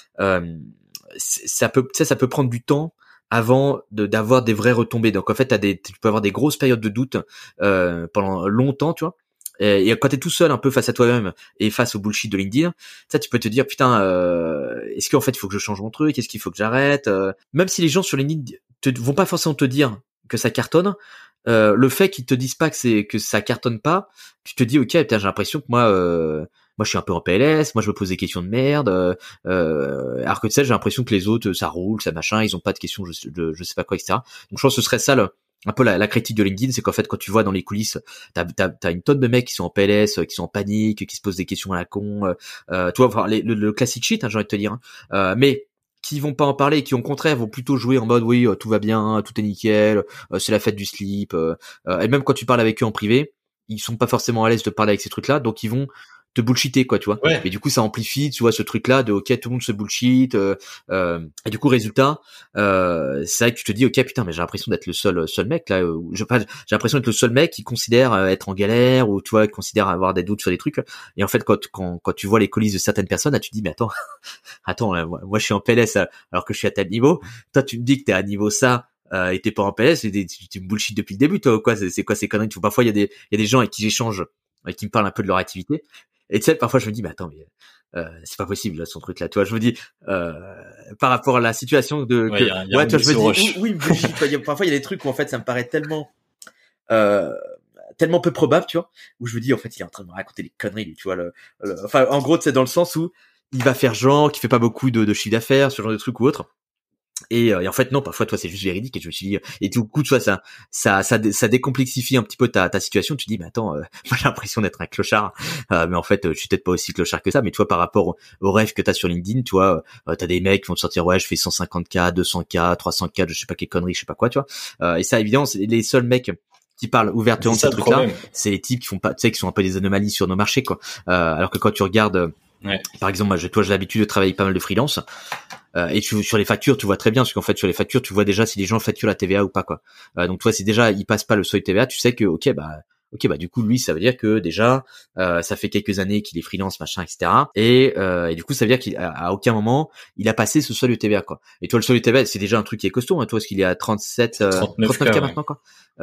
ça peut prendre du temps avant d'avoir des vraies retombées. Donc en fait, tu peux avoir des grosses périodes de doute pendant longtemps, tu vois. Et quand t'es tout seul un peu face à toi-même et face au bullshit de LinkedIn, ça tu peux te dire putain, est-ce qu'en fait il faut que je change mon truc, est-ce qu'il faut que j'arrête, même si les gens sur LinkedIn vont pas forcément te dire que ça cartonne, le fait qu'ils te disent pas que ça cartonne pas, tu te dis ok, putain, j'ai l'impression que moi je suis un peu en PLS, moi je me pose des questions de merde, alors que tu sais j'ai l'impression que les autres ça roule, ça machin, ils ont pas de questions, je sais pas quoi, etc. Donc je pense que ce serait ça un peu la critique de LinkedIn, c'est qu'en fait quand tu vois dans les coulisses, t'as une tonne de mecs qui sont en PLS, qui sont en panique, qui se posent des questions à la con, tu vois, enfin, le classique shit, hein, j'ai envie de te dire, hein. Mais qui vont pas en parler et qui au contraire vont plutôt jouer en mode oui tout va bien, tout est nickel, c'est la fête du slip, et même quand tu parles avec eux en privé, ils sont pas forcément à l'aise de parler avec ces trucs là, donc ils vont te bullshiter, quoi, tu vois. Ouais. Mais du coup ça amplifie, tu vois, ce truc là de ok tout le monde se bullshit, et du coup résultat c'est vrai que tu te dis ok putain mais j'ai l'impression d'être le seul mec là, j'ai l'impression d'être le seul mec qui considère être en galère, ou tu vois, qui considère avoir des doutes sur des trucs. Et en fait quand tu vois les coulisses de certaines personnes là, tu te dis mais attends là, moi je suis en PLS alors que je suis à tel niveau, toi tu me dis que t'es à niveau ça, et t'es pas en PLS, tu me bullshit depuis le début, toi, ou quoi, c'est quoi ces conneries. Parfois il y a des gens avec qui j'échange et qui me parlent un peu de leur activité, et tu sais parfois je me dis mais attends mais c'est pas possible là, son truc là, tu vois, je me dis par rapport à la situation Y a ouais, tu vois, je me dis roche. oui bullshit, parfois il y a des trucs où en fait ça me paraît euh, tellement peu probable, tu vois, où je me dis en fait il est en train de me raconter des conneries, lui, tu vois, enfin en gros c'est dans le sens où il va faire genre qui fait pas beaucoup de chiffre d'affaires, ce genre de truc ou autre. Et en fait non, parfois toi c'est juste véridique, et je me suis dit, et du coup tu vois ça décomplexifie un petit peu ta situation. Tu dis mais attends, moi j'ai l'impression d'être un clochard, mais en fait je suis peut-être pas aussi clochard que ça. Mais tu vois par rapport au rêve que t'as sur LinkedIn, tu vois, t'as des mecs qui vont te sortir ouais je fais 150K, 200K, 300K, je sais pas quelle connerie, je sais pas quoi, tu vois. Et ça évidemment c'est les seuls mecs qui parlent ouvertement de ces trucs-là, c'est les types qui font pas, tu sais, qui sont un peu des anomalies sur nos marchés, quoi. Alors que quand tu regardes par exemple, moi, j'ai l'habitude de travailler pas mal de freelance, et sur les factures, tu vois très bien, parce qu'en fait, sur les factures, tu vois déjà si les gens facturent la TVA ou pas, quoi. Donc, toi, si déjà ils passent pas le seuil TVA, tu sais que, ok, bah, du coup, lui, ça veut dire que déjà, ça fait quelques années qu'il est freelance, machin, etc. Et du coup, ça veut dire qu'à aucun moment, il a passé ce seuil de TVA, quoi. Et toi, le seuil de TVA, c'est déjà un truc qui est costaud, hein, toi, parce qu'il est à 39K maintenant, quoi.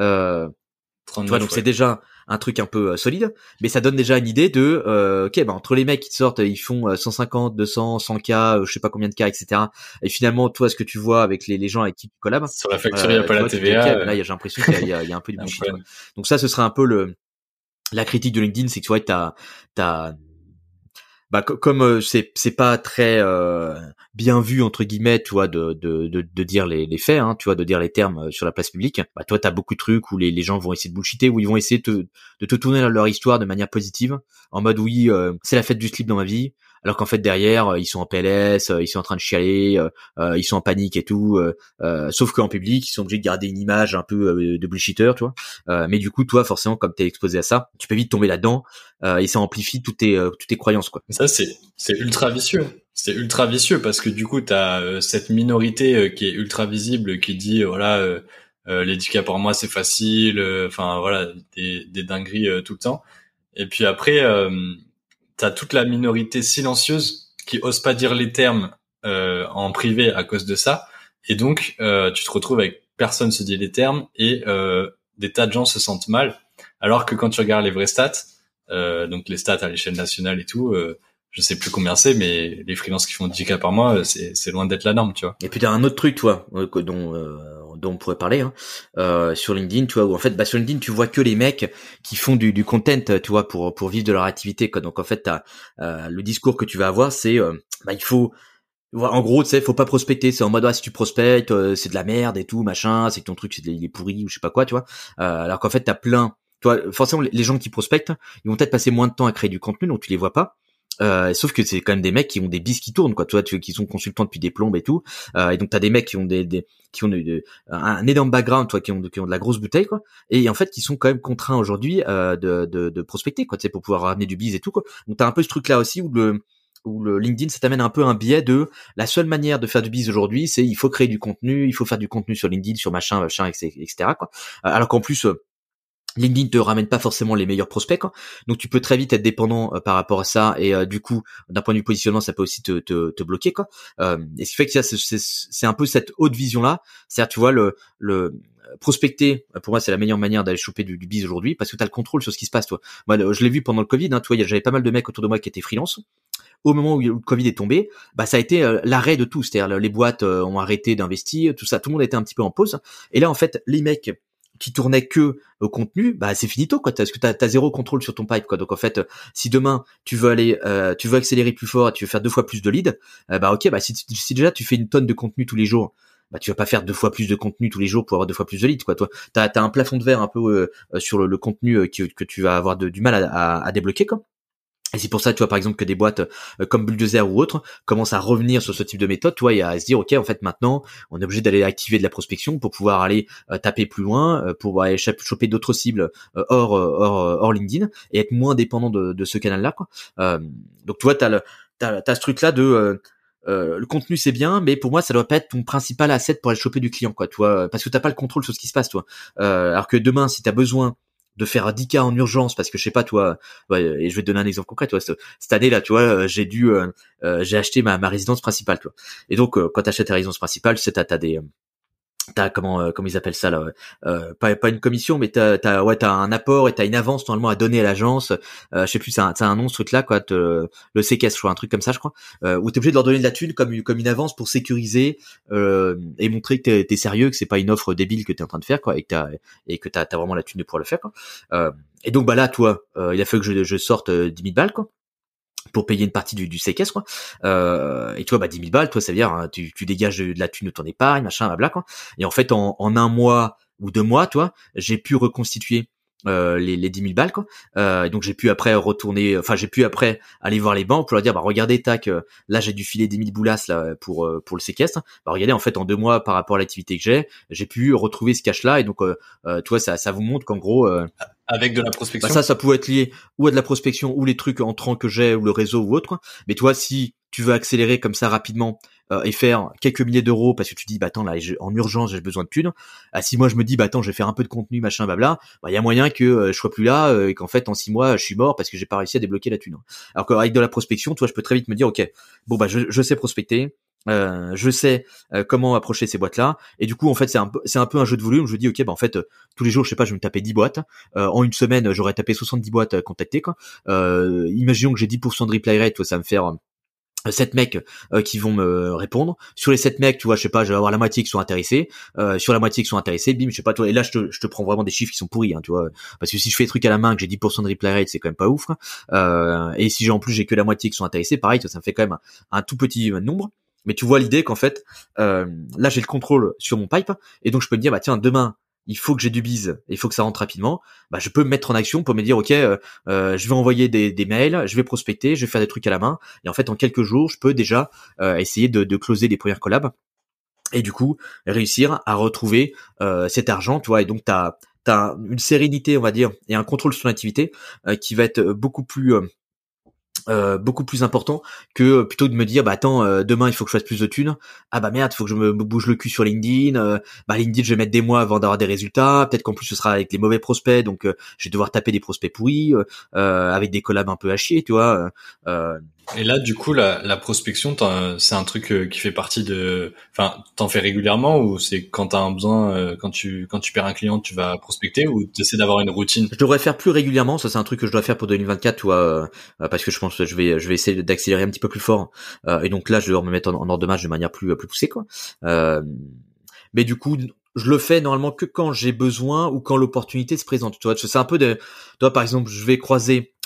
Tu vois, donc c'est déjà un truc un peu solide, mais ça donne déjà une idée de ok, bah entre les mecs qui sortent, ils font 150, 200, 100K, je sais pas combien de cas, etc. Et finalement, toi, ce que tu vois avec les gens avec qui tu collabes, sur la facture, il y a pas la TVA. Dis, okay, là, j'ai l'impression qu'il y a un peu du bullshit. Donc ça, ce serait un peu la critique de LinkedIn, c'est que tu vois, t'as bah comme c'est pas très bien vu entre guillemets, tu vois, de dire les faits, hein, tu vois, de dire les termes sur la place publique. Bah toi t'as beaucoup de trucs où les gens vont essayer de bullshiter, où ils vont essayer de te tourner leur histoire de manière positive, en mode oui c'est la fête du slip dans ma vie, alors qu'en fait derrière ils sont en PLS, ils sont en train de chialer, ils sont en panique et tout, sauf qu'en public ils sont obligés de garder une image un peu de bullshitter, tu vois. Mais du coup toi forcément comme t'es exposé à ça, tu peux vite tomber là-dedans, et ça amplifie toutes tes croyances, quoi. Ça c'est ultra vicieux. C'est ultra vicieux parce que du coup t'as cette minorité qui est ultra visible, qui dit voilà les 10K par mois c'est facile, enfin voilà des dingueries tout le temps. Et puis après t'as toute la minorité silencieuse qui ose pas dire les termes en privé à cause de ça. Et donc tu te retrouves avec personne se dit les termes et des tas de gens se sentent mal. Alors que quand tu regardes les vraies stats, donc les stats à l'échelle nationale et tout, je sais plus combien c'est, mais les freelances qui font 10K par mois, c'est loin d'être la norme, tu vois. Et puis t'as un autre truc, toi, dont on pourrait parler, hein, sur LinkedIn, tu vois, où en fait, sur LinkedIn, tu vois que les mecs qui font du content, tu vois, pour vivre de leur activité, quoi. Donc en fait, t'as le discours que tu vas avoir, c'est, il faut Voilà, en gros, tu sais, faut pas prospecter. C'est en mode, si tu prospectes, c'est de la merde et tout, machin. C'est que ton truc, il est pourri ou je sais pas quoi, tu vois. Alors qu'en fait, t'as plein. Toi, forcément, les gens qui prospectent, ils vont peut-être passer moins de temps à créer du contenu, donc tu les vois pas. Sauf que c'est quand même des mecs qui ont des bis qui tournent, quoi. Tu vois, qui sont consultants depuis des plombes et tout. Et donc t'as des mecs qui ont qui ont un énorme background, toi, qui ont de la grosse bouteille, quoi. Et en fait, qui sont quand même contraints aujourd'hui de prospecter, quoi. Tu sais, pour pouvoir ramener du biz et tout, quoi. Donc t'as un peu ce truc là aussi où le LinkedIn, ça t'amène un peu un biais de la seule manière de faire du biz aujourd'hui, c'est il faut créer du contenu, il faut faire du contenu sur LinkedIn, sur machin, etc. quoi. Alors qu'en plus, LinkedIn te ramène pas forcément les meilleurs prospects, quoi. Donc tu peux très vite être dépendant par rapport à ça et du coup d'un point de vue positionnement ça peut aussi te bloquer, quoi. Et ce qui fait que c'est un peu cette haute vision là, c'est-à-dire tu vois le prospecter, pour moi c'est la meilleure manière d'aller choper du biz aujourd'hui parce que tu as le contrôle sur ce qui se passe, toi. Moi je l'ai vu pendant le Covid, hein, tu vois, j'avais pas mal de mecs autour de moi qui étaient freelance. Au moment où le Covid est tombé, bah ça a été l'arrêt de tout, c'est-à-dire les boîtes ont arrêté d'investir, tout ça, tout le monde était un petit peu en pause. Et là en fait les mecs qui tournaient que au contenu, bah c'est finito, quoi, parce que t'as zéro contrôle sur ton pipe, quoi. Donc en fait, si demain tu veux tu veux accélérer plus fort, et tu veux faire 2 fois plus de leads, bah ok, bah si déjà tu fais une tonne de contenu tous les jours, bah tu vas pas faire 2 fois plus de contenu tous les jours pour avoir 2 fois plus de leads, quoi. Toi t'as un plafond de verre un peu sur le contenu que tu vas avoir du mal à débloquer, quoi. Et c'est pour ça, tu vois, par exemple, que des boîtes comme Bulldozer ou autres commencent à revenir sur ce type de méthode, tu vois, et à se dire, ok, en fait, maintenant, on est obligé d'aller activer de la prospection pour pouvoir aller taper plus loin, pour aller choper d'autres cibles hors LinkedIn et être moins dépendant de ce canal-là, quoi. Donc, tu vois, t'as ce truc-là de le contenu c'est bien, mais pour moi ça doit pas être ton principal asset pour aller choper du client, quoi, tu vois, parce que t'as pas le contrôle sur ce qui se passe, toi. Alors que demain, si t'as besoin de faire 10K en urgence parce que je sais pas, toi, ouais, et je vais te donner un exemple concret, toi, cette année là, tu vois, j'ai acheté ma résidence principale, toi. Et donc quand t'achètes ta résidence principale, tu sais, t'as comment ils appellent ça là, pas une commission, mais t'as un apport et t'as une avance normalement à donner à l'agence. Je sais plus, c'est un nom ce truc là, quoi, le séquestre, je crois, un truc comme ça, je crois, où t'es obligé de leur donner de la thune comme une avance pour sécuriser et montrer que t'es sérieux, que c'est pas une offre débile que t'es en train de faire, quoi, et que t'as vraiment la thune de pouvoir le faire, quoi. Et donc bah là, toi, il a fallu que je sorte 10 000 balles, quoi, pour payer une partie du séquestre, quoi. Et tu vois, bah 10 000 balles, toi, ça veut dire hein, tu dégages de la thune de ton épargne, machin, blabla, quoi. Et en fait, en 1 mois ou 2 mois, toi, j'ai pu reconstituer les 10 000 balles, quoi. Et donc j'ai pu après j'ai pu après aller voir les banques pour leur dire, bah regardez, tac, là j'ai dû filer 10 000 boulasses là pour le séquestre. Bah regardez, en fait, en 2 mois par rapport à l'activité que j'ai pu retrouver ce cash là. Et donc, tu vois, ça vous montre qu'en gros Avec de la bah prospection. ça pouvait être lié ou à de la prospection ou les trucs entrants que j'ai ou le réseau ou autre, quoi. Mais toi, si tu veux accélérer comme ça rapidement et faire quelques milliers d'euros parce que tu dis bah attends là en urgence j'ai besoin de thunes. Si moi je me dis bah attends je vais faire un peu de contenu machin blabla, bah il y a moyen que je sois plus là et qu'en fait en 6 mois je suis mort parce que j'ai pas réussi à débloquer la thune. Alors qu'avec de la prospection, toi je peux très vite me dire ok bon bah je sais prospecter. Je sais comment approcher ces boîtes-là et du coup en fait c'est un peu un jeu de volume. Je me dis ok bah en fait tous les jours je sais pas je vais me taper 10 boîtes en une semaine j'aurais tapé 70 boîtes contactées, quoi. Imaginons que j'ai 10% de reply rate, ça va me faire 7 mecs qui vont me répondre. Sur les 7 mecs, tu vois, je sais pas, je vais avoir la moitié qui sont intéressés. Sur la moitié qui sont intéressés, bim, je sais pas, toi. Et là, je te prends vraiment des chiffres qui sont pourris, hein, tu vois. Parce que si je fais des trucs à la main, que j'ai 10% de reply rate, c'est quand même pas ouf, hein. Et si en plus j'ai que la moitié qui sont intéressés, pareil, ça me fait quand même un tout petit nombre. Mais tu vois l'idée qu'en fait, là j'ai le contrôle sur mon pipe, et donc je peux me dire, bah tiens, demain, il faut que j'ai du bise, il faut que ça rentre rapidement. Bah je peux me mettre en action pour me dire, ok, je vais envoyer des mails, je vais prospecter, je vais faire des trucs à la main. Et en fait, en quelques jours, je peux déjà essayer de closer les premières collabs et du coup réussir à retrouver cet argent, tu vois. Et donc t'as une sérénité, on va dire, et un contrôle sur l'activité qui va être beaucoup plus important que plutôt de me dire bah attends demain il faut que je fasse plus de thunes, ah bah merde il faut que je me bouge le cul sur LinkedIn, bah LinkedIn je vais mettre des mois avant d'avoir des résultats, peut-être qu'en plus ce sera avec les mauvais prospects donc je vais devoir taper des prospects pourris avec des collabs un peu à chier, tu vois. Et là, du coup, la prospection, c'est un truc qui fait partie de, enfin, t'en fais régulièrement ou c'est quand t'as un besoin, quand tu perds un client, tu vas prospecter ou t'essaies d'avoir une routine? Je devrais faire plus régulièrement, ça c'est un truc que je dois faire pour 2024, tu vois, parce que je pense que je vais essayer d'accélérer un petit peu plus fort, et donc là je dois me mettre en ordre de marche de manière plus poussée, quoi. Mais du coup je le fais normalement que quand j'ai besoin ou quand l'opportunité se présente, tu vois. C'est un peu de, toi par exemple je vais croiser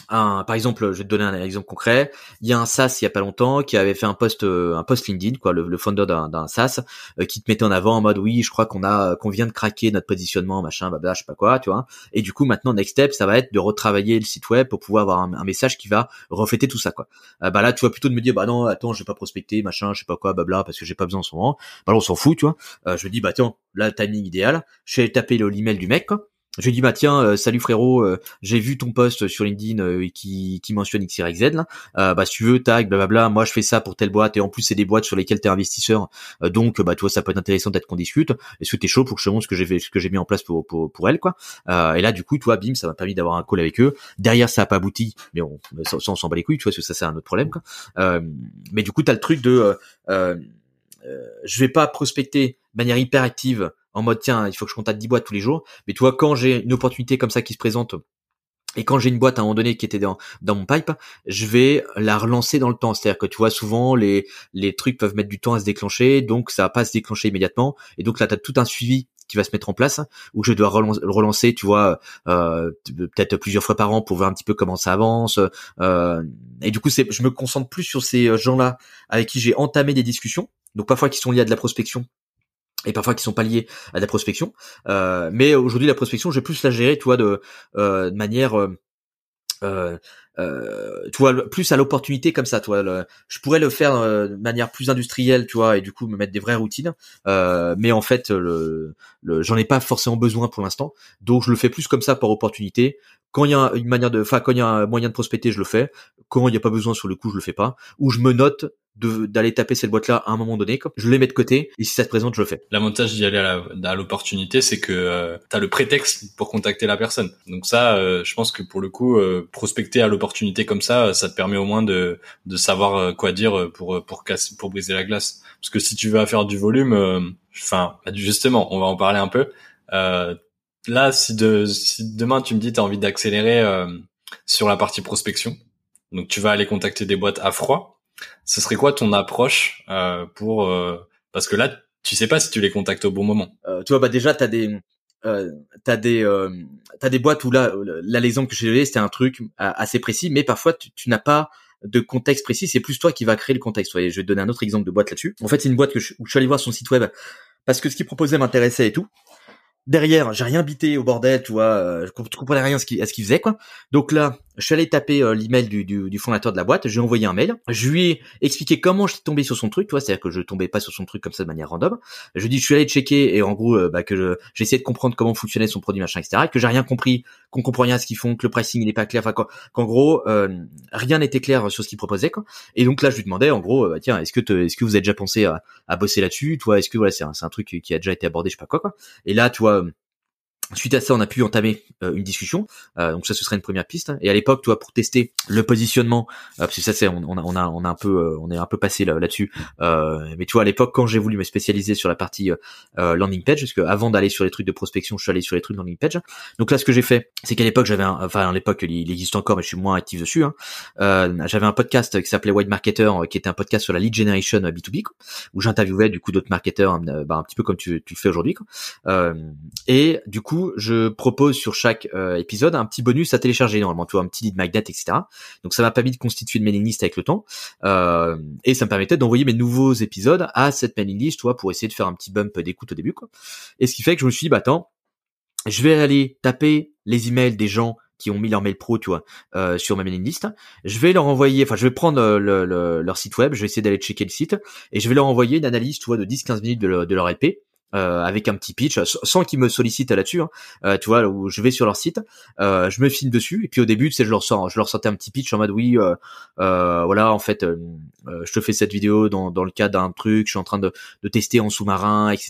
par exemple, je vais te donner un exemple concret. Il y a un SaaS il y a pas longtemps qui avait fait un post LinkedIn, quoi, le founder d'un SaaS, qui te mettait en avant en mode oui, je crois qu'on vient de craquer notre positionnement, machin, blabla, je sais pas quoi, tu vois. Et du coup, maintenant, next step, ça va être de retravailler le site web pour pouvoir avoir un message qui va refléter tout ça, quoi. Bah là, tu vas plutôt de me dire, bah non, attends, je vais pas prospecter, machin, je sais pas quoi, blabla, parce que j'ai pas besoin en ce moment. Bah là, on s'en fout, tu vois. Je me dis, bah tiens, là, timing idéal. Je vais taper l'email du mec, quoi. Je lui dis bah tiens salut frérot, j'ai vu ton post sur LinkedIn qui mentionne XYZ là. Bah si tu veux tag blablabla, moi je fais ça pour telle boîte et en plus c'est des boîtes sur lesquelles t'es investisseur, donc bah tu vois ça peut être intéressant d'être qu'on discute. Est-ce que t'es chaud pour que je te montre ce que j'ai mis en place pour elle quoi. Et là du coup toi bim ça m'a permis d'avoir un call avec eux. Derrière ça a pas abouti, mais ça on s'en bat les couilles tu vois parce que ça c'est un autre problème quoi. Mais du coup t'as le truc de je vais pas prospecter de manière hyper active en mode tiens il faut que je contacte 10 boîtes tous les jours, mais tu vois quand j'ai une opportunité comme ça qui se présente et quand j'ai une boîte à un moment donné qui était dans mon pipe, je vais la relancer dans le temps. C'est-à-dire que tu vois souvent les trucs peuvent mettre du temps à se déclencher, donc ça va pas se déclencher immédiatement. Et donc là tu as tout un suivi qui va se mettre en place où je dois relancer tu vois peut-être plusieurs fois par an pour voir un petit peu comment ça avance. Et du coup je me concentre plus sur ces gens-là avec qui j'ai entamé des discussions. Donc parfois qui sont liés à de la prospection et parfois qui sont pas liés à de la prospection. Mais aujourd'hui la prospection, je vais plus la gérer, tu vois, de manière tu vois plus à l'opportunité comme ça, tu vois. Je pourrais le faire de manière plus industrielle, tu vois, et du coup me mettre des vraies routines. Mais en fait, j'en ai pas forcément besoin pour l'instant, donc je le fais plus comme ça par opportunité. Quand il y a quand il y a un moyen de prospecter, je le fais. Quand il y a pas besoin sur le coup, je le fais pas. Ou je me note d'aller taper cette boîte-là à un moment donné, quoi. Je les mets de côté et si ça se présente, je le fais. L'avantage d'y aller à l'opportunité, c'est que t'as le prétexte pour contacter la personne. Donc ça, je pense que pour le coup, prospecter à l'opportunité comme ça te permet au moins de savoir quoi dire pour briser la glace. Parce que si tu veux faire du volume, justement, on va en parler un peu. Là, si demain tu me dis t'as envie d'accélérer sur la partie prospection, donc tu vas aller contacter des boîtes à froid. Ce serait quoi ton approche parce que là tu sais pas si tu les contactes au bon moment. Tu vois bah déjà euh, t'as des t'as des boîtes où là l'exemple que j'ai donné c'était un truc assez précis mais parfois tu n'as pas de contexte précis, c'est plus toi qui va créer le contexte. Ouais, je vais te donner un autre exemple de boîte là-dessus. En fait c'est une boîte où je suis allé voir son site web parce que ce qu'il proposait m'intéressait et tout. Derrière, j'ai rien bité au bordel, tu vois, je comprenais rien à ce qu'il faisait, quoi. Donc là, je suis allé taper l'email du fondateur de la boîte, je lui ai envoyé un mail, je lui ai expliqué comment j'étais tombé sur son truc, tu vois, c'est-à-dire que je tombais pas sur son truc comme ça de manière random. Je lui ai dit, je suis allé checker et en gros, j'ai essayé de comprendre comment fonctionnait son produit, machin, etc., que j'ai rien compris, qu'on comprend rien à ce qu'ils font, que le pricing il est pas clair, enfin qu'en gros, rien n'était clair sur ce qu'ils proposaient, quoi. Et donc là, je lui demandais, en gros, tiens, est-ce que vous avez déjà pensé à bosser là-dessus, toi, est-ce que voilà, c'est un truc qui a déjà été abordé, je sais pas quoi. Et là, tu vois, suite à ça, on a pu entamer une discussion. Donc ça, ce serait une première piste. Et à l'époque, tu vois, pour tester le positionnement, parce que ça, c'est on a un peu, on est un peu passé là-dessus. Mais tu vois, à l'époque, quand j'ai voulu me spécialiser sur la partie landing page, parce que avant d'aller sur les trucs de prospection, je suis allé sur les trucs de landing page. Donc là, ce que j'ai fait, c'est qu'à l'époque, à l'époque, il existe encore, mais je suis moins actif dessus. J'avais un podcast qui s'appelait Wide Marketer, qui était un podcast sur la lead generation B2B, quoi, où j'interviewais du coup d'autres marketeurs, un petit peu comme tu le fais aujourd'hui, quoi. Et du coup, je propose sur chaque épisode un petit bonus à télécharger, normalement, tu vois, un petit lead magnet, etc. Donc ça m'a permis de constituer une mailing list avec le temps, et ça me permettait d'envoyer mes nouveaux épisodes à cette mailing list, tu vois, pour essayer de faire un petit bump d'écoute au début, quoi. Et ce qui fait que je me suis dit, bah attends, je vais aller taper les emails des gens qui ont mis leur mail pro, tu vois, sur ma mailing list. Je vais leur envoyer, je vais prendre leur site web, je vais essayer d'aller checker le site, et je vais leur envoyer une analyse, tu vois, de 10-15 minutes de leur LP. Avec un petit pitch sans qu'ils me sollicitent là-dessus, tu vois, où je vais sur leur site, je me filme dessus et puis au début tu sais je leur sortais un petit pitch en mode oui voilà en fait je te fais cette vidéo dans le cadre d'un truc, je suis en train de tester en sous-marin, etc.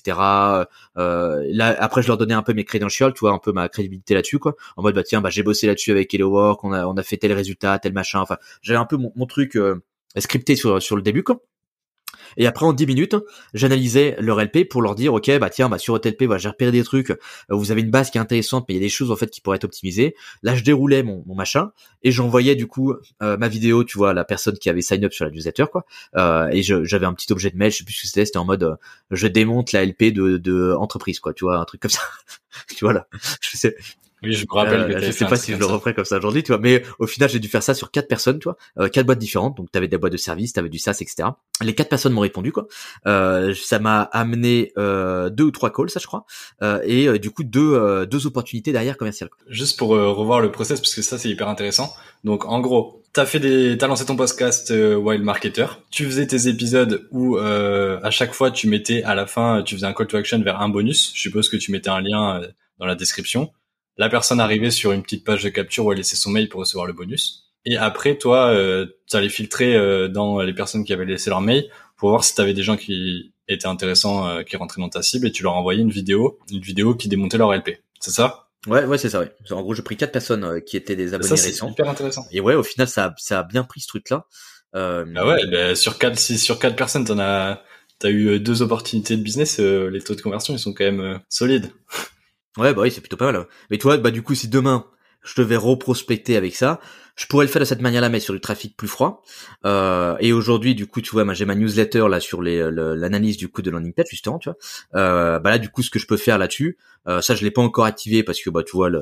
Là après je leur donnais un peu mes credentials, tu vois, un peu ma crédibilité là-dessus, quoi, en mode bah tiens j'ai bossé là-dessus avec HelloWork, on a fait tel résultat, tel machin, enfin j'avais un peu mon truc scripté sur le début, quoi. Et après en 10 minutes, j'analysais leur LP pour leur dire OK, bah tiens, bah sur votre LP, voilà, j'ai repéré des trucs, vous avez une base qui est intéressante mais il y a des choses en fait qui pourraient être optimisées. Là, je déroulais mon machin et j'envoyais du coup ma vidéo, tu vois, à la personne qui avait sign up sur la newsletter, quoi. Et j'avais un petit objet de mail, je sais plus ce que c'était en mode je démonte la LP de entreprise, quoi, tu vois, un truc comme ça. Tu vois là. Je sais Oui, je me rappelle que Je t'avais fait sais un pas truc si je comme le ça. referais comme ça aujourd'hui, tu vois. Mais au final, j'ai dû faire ça sur 4 personnes, tu vois. 4 boîtes différentes. Donc, t'avais des boîtes de services, t'avais du SaaS, etc. Les 4 personnes m'ont répondu, quoi. Ça m'a amené 2 ou 3 calls, ça, je crois. Du coup, deux opportunités derrière commerciales, quoi. Juste pour revoir le process, parce que ça c'est hyper intéressant. Donc en gros, t'as lancé ton podcast Wild Marketer. Tu faisais tes épisodes où à chaque fois tu mettais à la fin, tu faisais un call to action vers un bonus. Je suppose que tu mettais un lien dans la description. La personne arrivait sur une petite page de capture où elle laissait son mail pour recevoir le bonus. Et après, toi, tu allais filtrer dans les personnes qui avaient laissé leur mail pour voir si t'avais des gens qui étaient intéressants, qui rentraient dans ta cible, et tu leur envoyais une vidéo qui démontait leur LP. C'est ça? Ouais, c'est ça, ouais. En gros, j'ai pris 4 personnes qui étaient des Ça, abonnés c'est récents. hyper intéressant. Et ouais, au final, ça a bien pris ce truc-là. Ah ouais, ben si sur 4 personnes, t'as eu 2 opportunités de business, les taux de conversion, ils sont quand même solides. Ouais, bah oui, c'est plutôt pas mal. Mais toi, bah du coup, si demain je devais reprospecter avec ça, je pourrais le faire de cette manière-là, mais sur du trafic plus froid. Et aujourd'hui, du coup, tu vois, j'ai ma newsletter là sur l'analyse du coup de landing page justement, tu vois. Bah là, du coup, ce que je peux faire là-dessus, ça, je l'ai pas encore activé parce que bah tu vois,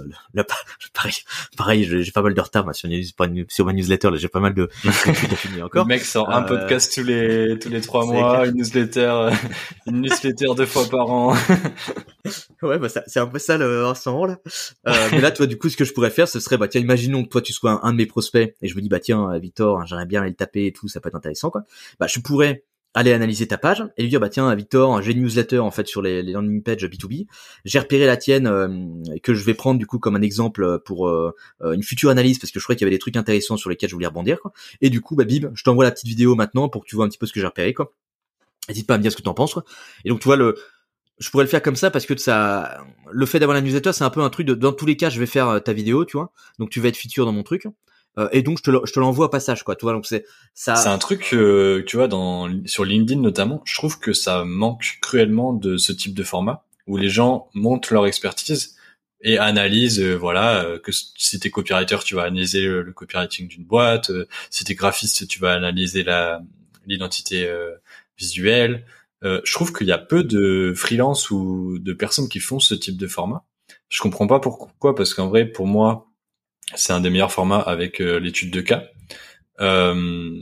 pareil, j'ai pas mal de retard sur ma newsletter. Là, j'ai pas mal de trucs à finir Le encore. mec sort un podcast tous les 3 mois, C'est une newsletter, une newsletter 2 fois par an. Ouais, bah c'est un peu ça le en ce moment là. Mais là, toi, du coup, ce que je pourrais faire, ce serait, bah tiens, imaginons que toi tu sois un de mes prospects et je me dis, bah tiens, Victor, hein, j'aimerais bien aller le taper et tout, ça peut être intéressant, quoi. Bah, je pourrais aller analyser ta page et lui dire, bah tiens, Victor, j'ai une newsletter en fait sur les landing pages B2B. J'ai repéré la tienne que je vais prendre du coup comme un exemple pour une future analyse parce que je crois qu'il y avait des trucs intéressants sur lesquels je voulais rebondir, quoi. Et du coup, bah bim, je t'envoie la petite vidéo maintenant pour que tu vois un petit peu ce que j'ai repéré, quoi. N'hésite pas à me dire ce que t'en penses, quoi. Et donc, tu vois, je pourrais le faire comme ça parce que ça, le fait d'avoir la newsletter, c'est un peu un truc dans tous les cas, je vais faire ta vidéo, tu vois. Donc tu vas être feature dans mon truc. Et donc je te l'envoie au passage, quoi. Tu vois, donc c'est C'est ça. un truc, tu vois, sur LinkedIn notamment, je trouve que ça manque cruellement de ce type de format où les gens montrent leur expertise et analysent, voilà, que si t'es copywriter, tu vas analyser le copywriting d'une boîte, si t'es graphiste, tu vas analyser l'identité visuelle. Je trouve qu'il y a peu de freelance ou de personnes qui font ce type de format. Je comprends pas pourquoi, parce qu'en vrai, pour moi, c'est un des meilleurs formats avec l'étude de cas. Euh,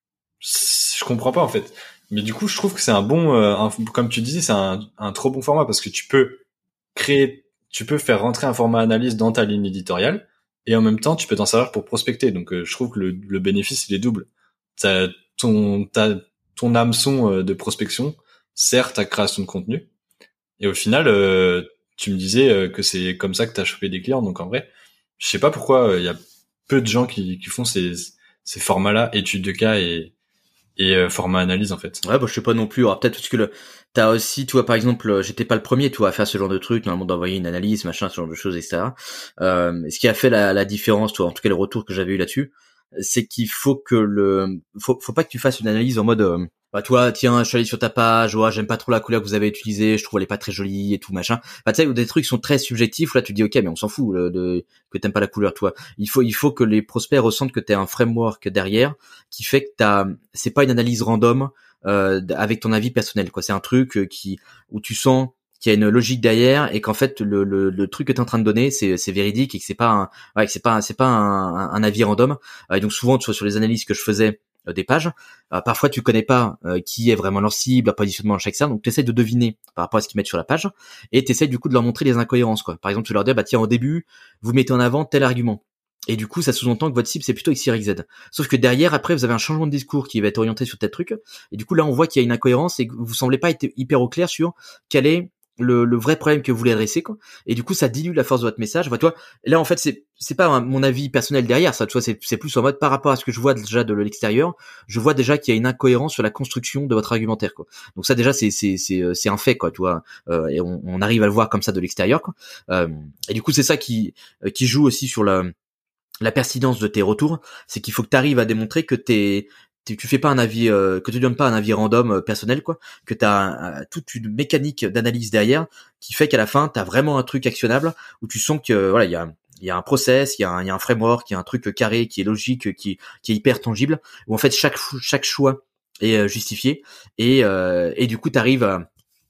je comprends pas en fait. Mais du coup, je trouve que c'est un bon, comme tu disais, c'est un trop bon format parce que tu peux faire rentrer un format analyse dans ta ligne éditoriale et en même temps, tu peux t'en servir pour prospecter. Donc, je trouve que le bénéfice il est double. T'as ton hameçon de prospection sert ta création de contenu et au final, tu me disais que c'est comme ça que t'as chopé des clients. Donc en vrai, je sais pas pourquoi il y a peu de gens qui font ces formats-là, études de cas et format analyse en fait. Ouais, bah je sais pas non plus. Alors peut-être parce que t'as aussi, tu vois, par exemple, j'étais pas le premier, tu vois, à faire ce genre de truc, normalement d'envoyer une analyse, machin, ce genre de choses, etc. Ce qui a fait la différence, toi, en tout cas le retour que j'avais eu là-dessus, c'est qu'il faut que faut pas que tu fasses une analyse en mode bah toi tiens je suis allé sur ta page, ouais, j'aime pas trop la couleur que vous avez utilisée, je trouve elle est pas très jolie et tout machin. Bah tu sais, des trucs qui sont très subjectifs, là tu te dis ok mais on s'en fout que t'aimes pas la couleur, toi. Il faut que les prospects ressentent que t'as un framework derrière qui fait que c'est pas une analyse random avec ton avis personnel, quoi. C'est un truc où tu sens qu'il y a une logique derrière et qu'en fait le truc que tu es en train de donner c'est véridique et que c'est pas un avis random. Et donc souvent tu vois, sur les analyses que je faisais des pages, parfois tu connais pas qui est vraiment leur cible, leur positionnement, chaque ça, donc tu essaies de deviner par rapport à ce qu'ils mettent sur la page et tu essaies du coup de leur montrer les incohérences, quoi. Par exemple, tu leur dis bah tiens, au début vous mettez en avant tel argument et du coup ça sous-entend que votre cible c'est plutôt X, Y, Z, sauf que derrière après vous avez un changement de discours qui va être orienté sur tel truc et du coup là on voit qu'il y a une incohérence et que vous semblez pas être hyper au clair sur quel est le vrai problème que vous voulez adresser, quoi. Et du coup ça dilue la force de votre message. Enfin, toi là en fait c'est pas mon avis personnel derrière ça, tu vois, c'est plus en mode par rapport à ce que je vois déjà de l'extérieur, je vois déjà qu'il y a une incohérence sur la construction de votre argumentaire, quoi. Donc ça déjà c'est un fait, quoi, tu vois. Et on arrive à le voir comme ça de l'extérieur, quoi. Et du coup c'est ça qui joue aussi sur la pertinence de tes retours, c'est qu'il faut que tu arrives à démontrer que tu fais pas un avis, que tu donnes pas un avis random personnel, quoi, que tu as toute une mécanique d'analyse derrière qui fait qu'à la fin tu as vraiment un truc actionnable où tu sens que voilà, il y a un process, il y a un framework, il y a un truc carré qui est logique, qui est hyper tangible, où en fait chaque choix est justifié et du coup tu arrives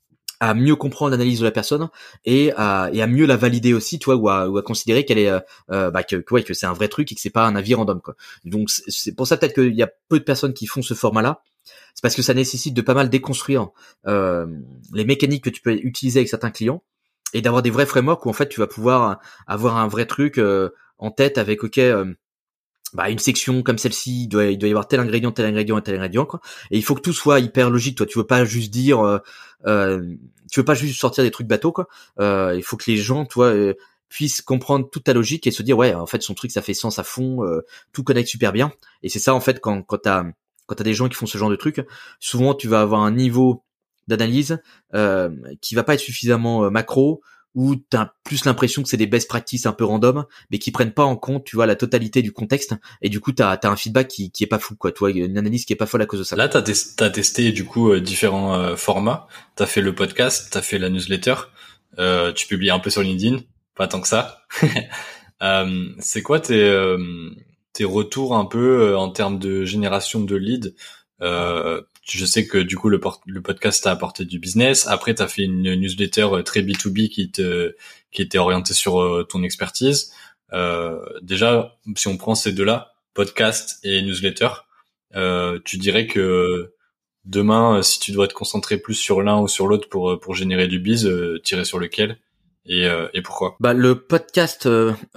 à mieux comprendre l'analyse de la personne et à mieux la valider aussi, tu vois, ou à considérer qu'elle est que c'est un vrai truc et que c'est pas un avis random, quoi. Donc c'est pour ça peut-être qu'il y a peu de personnes qui font ce format-là. C'est parce que ça nécessite de pas mal déconstruire les mécaniques que tu peux utiliser avec certains clients et d'avoir des vrais frameworks où en fait tu vas pouvoir avoir un vrai truc en tête avec une section comme celle-ci, il doit y avoir tel ingrédient et tel ingrédient, quoi. Et il faut que tout soit hyper logique, toi. Tu veux pas juste dire, tu veux pas juste sortir des trucs bateaux, quoi. Il faut que les gens, toi, puissent comprendre toute ta logique et se dire, ouais, en fait, son truc, ça fait sens à fond, tout connecte super bien. Et c'est ça, en fait, quand t'as des gens qui font ce genre de trucs, souvent, tu vas avoir un niveau d'analyse qui va pas être suffisamment macro, où t'as plus l'impression que c'est des best practices un peu random, mais qui prennent pas en compte, tu vois, la totalité du contexte, et du coup t'as un feedback qui est pas fou, quoi, tu vois, une analyse qui est pas folle à cause de ça. Là, t'as testé du coup différents formats. T'as fait le podcast, t'as fait la newsletter. Tu publies un peu sur LinkedIn, pas tant que ça. C'est quoi tes retours un peu en termes de génération de leads? Je sais que du coup le podcast t'a apporté du business. Après, t'as fait une newsletter très B2B qui était orientée sur ton expertise. Déjà, si on prend ces deux-là, podcast et newsletter, tu dirais que demain, si tu dois te concentrer plus sur l'un ou sur l'autre pour générer du biz, tirer sur lequel et pourquoi? Le podcast,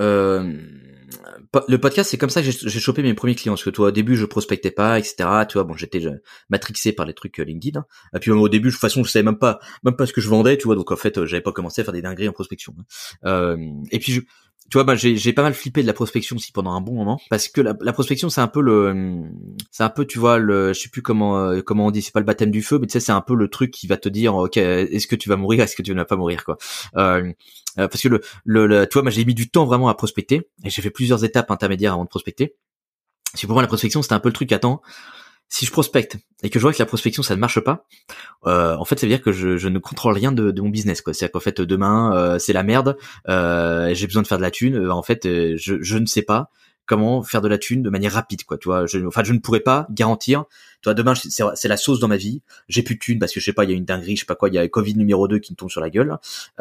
le podcast, c'est comme ça que j'ai chopé mes premiers clients, parce que toi, au début, je prospectais pas, etc. Tu vois, bon, j'étais matrixé par les trucs LinkedIn, hein. Et puis au début, de toute façon, je savais même pas ce que je vendais, tu vois, donc en fait, j'avais pas commencé à faire des dingueries en prospection, hein. Et puis tu vois, j'ai pas mal flippé de la prospection aussi pendant un bon moment, parce que la prospection, c'est un peu, tu vois, je sais plus comment on dit, c'est pas le baptême du feu, mais tu sais, c'est un peu le truc qui va te dire, ok, est-ce que tu vas mourir, est-ce que tu ne vas pas mourir, quoi. Parce que tu vois, moi j'ai mis du temps vraiment à prospecter et j'ai fait plusieurs étapes intermédiaires avant de prospecter. Parce que pour moi la prospection c'était un peu le truc, attends, si je prospecte et que je vois que la prospection ça ne marche pas, en fait ça veut dire que je ne contrôle rien de mon business, quoi. C'est-à-dire qu'en fait demain c'est la merde, j'ai besoin de faire de la thune, en fait je ne sais pas comment faire de la thune de manière rapide, quoi. Tu vois, je ne pourrais pas garantir. Tu vois, demain c'est la sauce dans ma vie. J'ai plus de thune parce que je sais pas, il y a une dinguerie, je sais pas quoi, il y a Covid numéro 2 qui me tombe sur la gueule.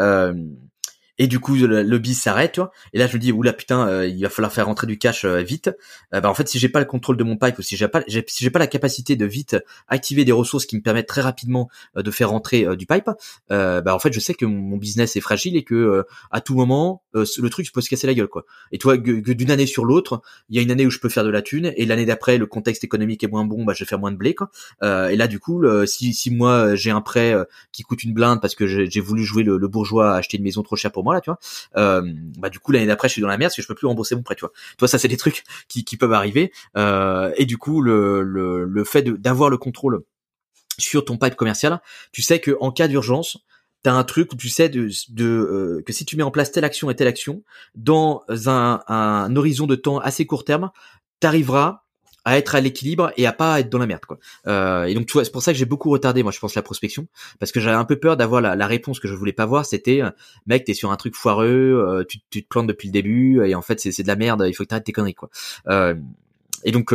Et du coup le biz s'arrête, tu vois. Et là je me dis oula putain, il va falloir faire rentrer du cash vite. En fait si j'ai pas le contrôle de mon pipe, ou si j'ai pas la capacité de vite activer des ressources qui me permettent très rapidement de faire rentrer du pipe, en fait je sais que mon business est fragile et que à tout moment le truc peut se casser la gueule, quoi. Et toi que d'une année sur l'autre, il y a une année où je peux faire de la thune et l'année d'après le contexte économique est moins bon, je vais faire moins de blé, quoi. Et là du coup si moi j'ai un prêt qui coûte une blinde parce que j'ai voulu jouer le bourgeois à acheter une maison trop chère pour moi là, tu vois, du coup l'année d'après je suis dans la merde parce que je peux plus rembourser mon prêt, tu vois. Toi ça c'est des trucs qui peuvent arriver, et du coup le fait d'avoir le contrôle sur ton pipe commercial, tu sais que en cas d'urgence t'as un truc où tu sais que si tu mets en place telle action et telle action dans un horizon de temps assez court terme, t'arriveras à être à l'équilibre et à pas être dans la merde, quoi. Et donc tu vois, c'est pour ça que j'ai beaucoup retardé, moi je pense, la prospection, parce que j'avais un peu peur d'avoir la réponse que je voulais pas voir. C'était mec, t'es sur un truc foireux, tu te plantes depuis le début et en fait c'est de la merde, il faut que t'arrêtes tes conneries, quoi. Et donc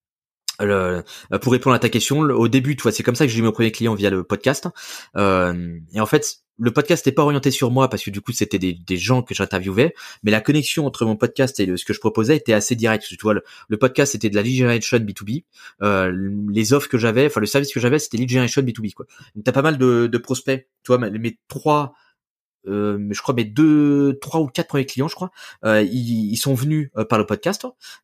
pour répondre à ta question, au début, tu vois, c'est comme ça que j'ai eu mes premiers clients via le podcast. Et en fait, le podcast n'est pas orienté sur moi parce que du coup, c'était des gens que j'interviewais, mais la connexion entre mon podcast et ce que je proposais était assez directe. Tu vois, le podcast c'était de la lead generation B2B. Les offres que j'avais, enfin le service que j'avais, c'était lead generation B2B, quoi. Donc t'as pas mal de prospects. Tu vois, mes trois je crois trois ou quatre premiers clients, je crois, ils sont venus par le podcast.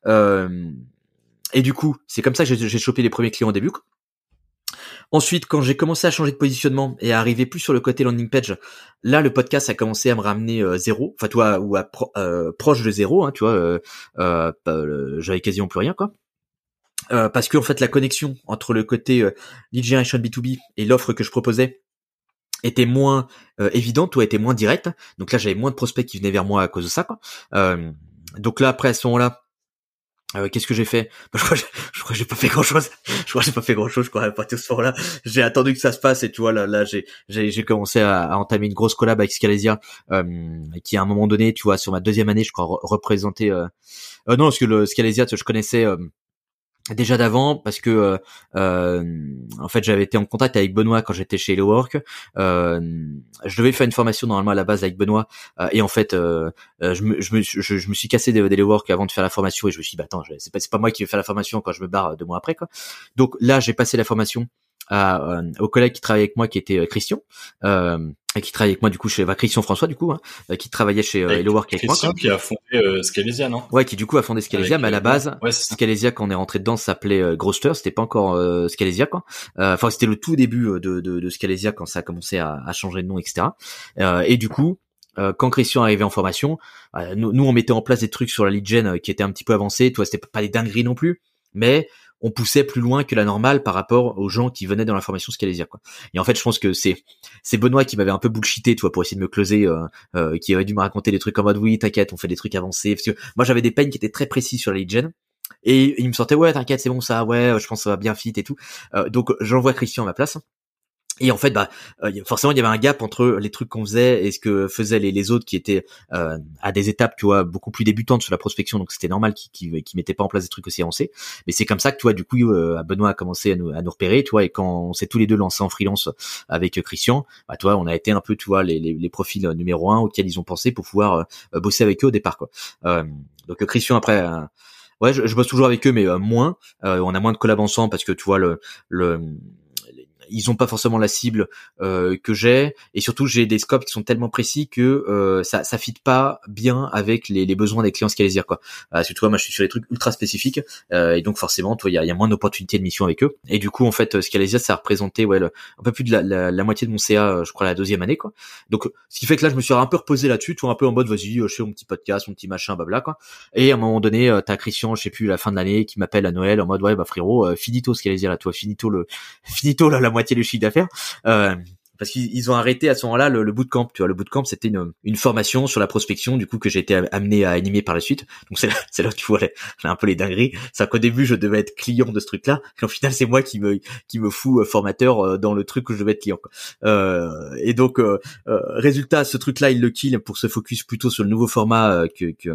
Et du coup, c'est comme ça que j'ai chopé les premiers clients au début, quoi. Ensuite, quand j'ai commencé à changer de positionnement et à arriver plus sur le côté landing page, là, le podcast a commencé à me ramener zéro, enfin, toi, ou proche de zéro, hein, tu vois, j'avais quasiment plus rien, quoi. Parce que en fait, la connexion entre le côté lead generation B2B et l'offre que je proposais était moins évidente, ou était moins directe. Donc là, j'avais moins de prospects qui venaient vers moi à cause de ça, quoi. Donc là, après, à ce moment-là, qu'est-ce que j'ai fait? Je crois que j'ai pas fait grand-chose. Je crois pas tout ce moment-là. J'ai attendu que ça se passe et tu vois là j'ai commencé à entamer une grosse collab avec Scalesia, qui à un moment donné, tu vois, sur ma deuxième année, je crois représentait non, parce que le Scalesia, je connaissais déjà d'avant parce que en fait j'avais été en contact avec Benoît quand j'étais chez Hello Work. Je devais faire une formation normalement à la base avec Benoît et en fait je me suis cassé des Hello Work avant de faire la formation et je me suis dit bah attends c'est pas moi qui vais faire la formation quand je me barre 2 mois après quoi. Donc là j'ai passé la formation au collègue qui travaillait avec moi qui était Christian et qui travaille avec moi du coup chez Christian François du coup qui travaillait chez Hello Work avec moi quoi. Christian qui a fondé Scalesia, non? Ouais, qui du coup a fondé Scalesia, mais à la base, ouais, c'est ça. Scalesia quand on est rentré dedans ça s'appelait Growster, c'était pas encore Scalesia quoi. Enfin c'était le tout début de Scalesia quand ça a commencé à changer de nom, etc. Et du coup, quand Christian arrivait en formation, nous on mettait en place des trucs sur la lead gen qui étaient un petit peu avancés, toi c'était pas des dingueries non plus, mais on poussait plus loin que la normale par rapport aux gens qui venaient dans la formation Scalesia quoi. Et en fait je pense que c'est Benoît qui m'avait un peu bullshité toi pour essayer de me closer, qui aurait dû me raconter des trucs en mode oui t'inquiète on fait des trucs avancés, parce que moi j'avais des pains qui étaient très précis sur la lead gen et il me sortait ouais t'inquiète c'est bon ça, ouais je pense que ça va bien fit et tout. Donc j'envoie Christian à ma place. Et en fait, forcément, il y avait un gap entre les trucs qu'on faisait et ce que faisaient les autres qui étaient à des étapes, tu vois, beaucoup plus débutantes sur la prospection. Donc, c'était normal qu'ils mettaient pas en place des trucs aussi avancés. Mais c'est comme ça que, tu vois, du coup, Benoît a commencé à nous repérer, tu vois. Et quand on s'est tous les deux lancés en freelance avec Christian, bah, tu vois, on a été un peu, tu vois, les profils numéro 1 auxquels ils ont pensé pour pouvoir bosser avec eux au départ, quoi. Donc, Christian après. Ouais, je bosse toujours avec eux, mais moins. On a moins de collab ensemble parce que, tu vois, le ils ont pas forcément la cible que j'ai, et surtout j'ai des scopes qui sont tellement précis que ça fit pas bien avec les besoins des clients Scalesia quoi. Parce que tu vois moi je suis sur des trucs ultra spécifiques et donc forcément toi il y a moins d'opportunités de mission avec eux, et du coup en fait Scalesia ça a représenté un peu plus de la moitié de mon CA je crois la 2e année quoi. Donc ce qui fait que là je me suis un peu reposé là-dessus, tu vois, un peu en mode vas-y je fais mon petit podcast, mon petit machin blabla quoi. Et à un moment donné t'as Christian je sais plus la fin de l'année qui m'appelle à Noël en mode ouais bah frérot finito Scalesia là, toi finito là la moitié du chiffre d'affaires, parce qu'ils ont arrêté à ce moment-là le bootcamp. Tu vois, le bootcamp c'était une formation sur la prospection du coup que j'ai été amené à animer par la suite. Donc c'est là où tu vois un peu les dingueries. C'est qu'au début je devais être client de ce truc-là, et au final c'est moi qui me fout formateur dans le truc où je devais être client quoi. Et donc résultat ce truc-là il le kill pour se focus plutôt sur le nouveau format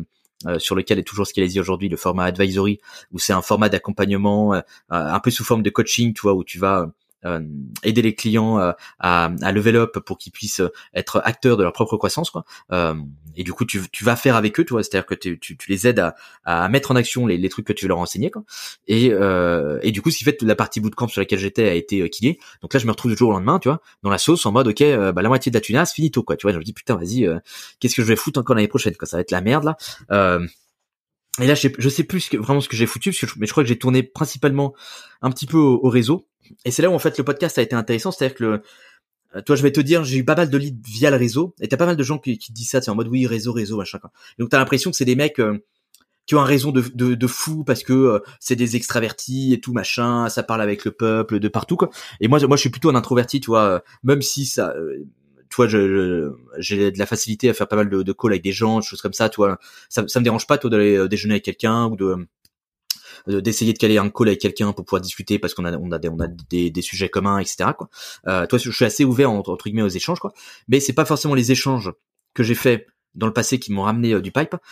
sur lequel est toujours Scalesia aujourd'hui, le format advisory, où c'est un format d'accompagnement un peu sous forme de coaching, tu vois, où tu vas aider les clients à level up pour qu'ils puissent être acteurs de leur propre croissance quoi. Et du coup tu vas faire avec eux, tu vois, c'est-à-dire que tu les aides à mettre en action les trucs que tu veux leur enseigner quoi. Et du coup ce qui fait que la partie bootcamp sur laquelle j'étais a été killée. Donc là je me retrouve du jour au lendemain, tu vois, dans la sauce en mode ok la moitié de la tunasse finito quoi, tu vois. Je me dis putain vas-y qu'est-ce que je vais foutre encore l'année prochaine quoi, ça va être la merde là. Et là je sais plus vraiment ce que j'ai foutu, mais je crois que j'ai tourné principalement un petit peu au réseau. Et c'est là où en fait le podcast a été intéressant, c'est-à-dire que toi je vais te dire j'ai eu pas mal de leads via le réseau, et t'as pas mal de gens qui te disent ça, c'est en mode oui réseau machin quoi. Et donc t'as l'impression que c'est des mecs qui ont un réseau de fou parce que c'est des extravertis et tout machin, ça parle avec le peuple de partout quoi. Et moi je suis plutôt un introverti, tu vois, même si ça tu vois, j'ai de la facilité à faire pas mal de calls avec des gens, des choses comme ça, tu vois. Ça me dérange pas, toi, d'aller déjeuner avec quelqu'un ou d'essayer de caler un call avec quelqu'un pour pouvoir discuter parce qu'on a des sujets communs, etc. quoi. Toi, je suis assez ouvert entre guillemets aux échanges, quoi. Mais c'est pas forcément les échanges que j'ai fait dans le passé qui m'ont ramené du pipe.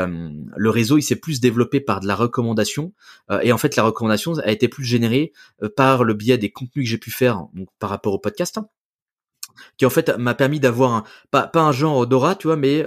Le réseau, il s'est plus développé par de la recommandation, et en fait, la recommandation a été plus générée par le biais des contenus que j'ai pu faire, donc par rapport au podcast, hein, qui en fait m'a permis d'avoir pas un genre d'aura, tu vois, mais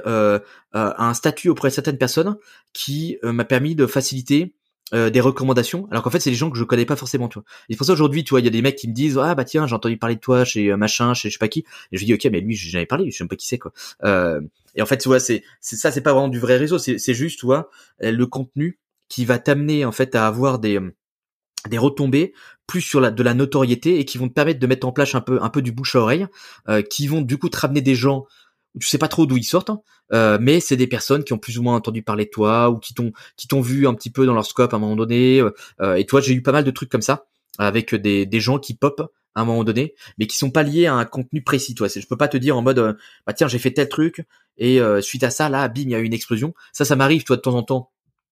un statut auprès de certaines personnes qui m'a permis de faciliter des recommandations, alors qu'en fait c'est des gens que je connais pas forcément, tu vois. Et c'est pour ça aujourd'hui, tu vois, il y a des mecs qui me disent ah bah tiens j'ai entendu parler de toi chez machin, chez je sais pas qui, et je dis ok mais lui j'ai jamais parlé, je sais même pas qui c'est quoi. Et en fait tu vois c'est ça, c'est pas vraiment du vrai réseau, c'est juste tu vois le contenu qui va t'amener en fait à avoir des retombées plus sur de la notoriété, et qui vont te permettre de mettre en place un peu du bouche à oreille, qui vont du coup te ramener des gens où tu sais pas trop d'où ils sortent, hein, mais c'est des personnes qui ont plus ou moins entendu parler de toi, ou qui t'ont vu un petit peu dans leur scope à un moment donné, et toi j'ai eu pas mal de trucs comme ça avec des gens qui pop à un moment donné, mais qui sont pas liés à un contenu précis, toi. Je peux pas te dire en mode bah tiens j'ai fait tel truc et suite à ça là bim il y a eu une explosion. Ça m'arrive toi de temps en temps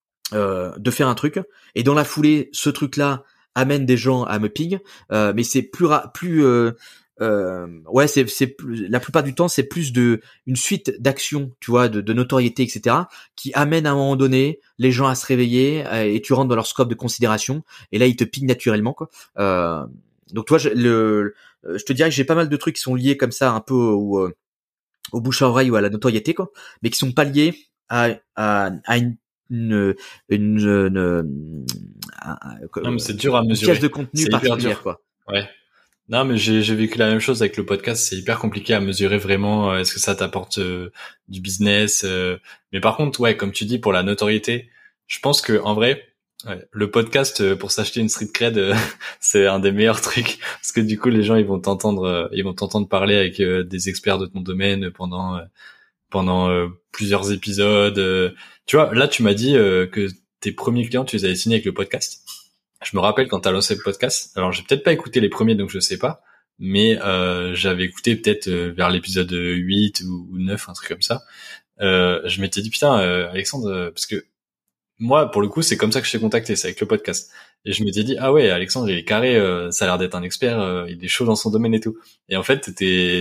de faire un truc, et dans la foulée ce truc là amène des gens à me ping, mais c'est plus ouais, la plupart du temps, c'est plus une suite d'actions, tu vois, de notoriété, etc., qui amènent à un moment donné les gens à se réveiller et tu rentres dans leur scope de considération et là ils te piquent naturellement, quoi. Donc toi, je te dirais que j'ai pas mal de trucs qui sont liés comme ça, un peu au bouche à oreille ou à la notoriété, quoi, mais qui sont pas liés à une, une, une, Non, mais c'est dur à une pièce mesurer. de contenu C'est hyper particulière, dur. quoi. Ouais. Non, mais j'ai vécu la même chose avec le podcast. C'est hyper compliqué à mesurer vraiment. Est-ce que ça t'apporte du business mais par contre, ouais, comme tu dis, pour la notoriété, je pense que en vrai, ouais, le podcast pour s'acheter une street cred, c'est un des meilleurs trucs parce que du coup, les gens ils vont t'entendre parler avec des experts de ton domaine pendant plusieurs épisodes. Tu vois, là, tu m'as dit que tes premiers clients, tu les avais signés avec le podcast. Je me rappelle quand t'as lancé le podcast. Alors, j'ai peut-être pas écouté les premiers, donc je sais pas. Mais j'avais écouté peut-être vers l'épisode 8 ou 9, un truc comme ça. Je m'étais dit, putain, Alexandre, parce que moi, pour le coup, c'est comme ça que je t'ai contacté, c'est avec le podcast. Et je m'étais dit, ah ouais, Alexandre, il est carré, ça a l'air d'être un expert, il est chaud dans son domaine et tout. Et en fait,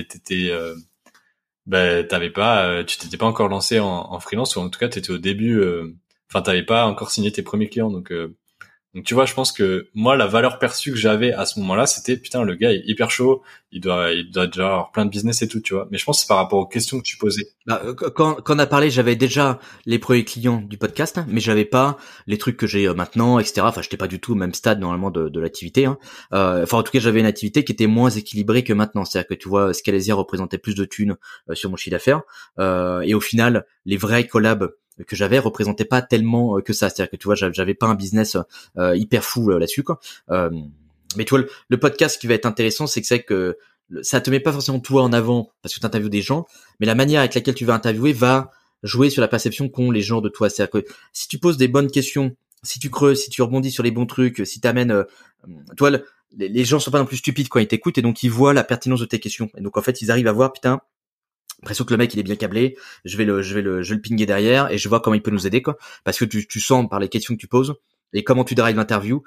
tu t'étais pas encore lancé en freelance, ou en tout cas, t'étais au début, enfin, t'avais pas encore signé tes premiers clients, donc tu vois, je pense que moi, la valeur perçue que j'avais à ce moment-là, c'était putain, le gars est hyper chaud, il doit déjà avoir plein de business et tout, tu vois. Mais je pense que c'est par rapport aux questions que tu posais. Bah, quand on a parlé, j'avais déjà les premiers clients du podcast, hein, mais j'avais pas les trucs que j'ai maintenant, etc. Enfin, j'étais pas du tout au même stade normalement de l'activité. Hein. Enfin, en tout cas, j'avais une activité qui était moins équilibrée que maintenant. C'est-à-dire que tu vois, Scalezia représentait plus de thunes sur mon chiffre d'affaires, et au final, les vrais collabs que j'avais représentaient pas tellement que ça. C'est-à-dire que tu vois, j'avais pas un business hyper fou là-dessus, quoi. Mais tu vois, le podcast qui va être intéressant, c'est que ça te met pas forcément toi en avant parce que tu interviews des gens, mais la manière avec laquelle tu vas interviewer va jouer sur la perception qu'ont les gens de toi. C'est-à-dire que si tu poses des bonnes questions, si tu creuses, si tu rebondis sur les bons trucs, si t'amènes, toi, les gens sont pas non plus stupides quand ils t'écoutent et donc ils voient la pertinence de tes questions. Et donc en fait, ils arrivent à voir, putain, l'impression que le mec il est bien câblé, je vais le pinguer derrière et je vois comment il peut nous aider, quoi. Parce que tu sens par les questions que tu poses et comment tu drives l'interview,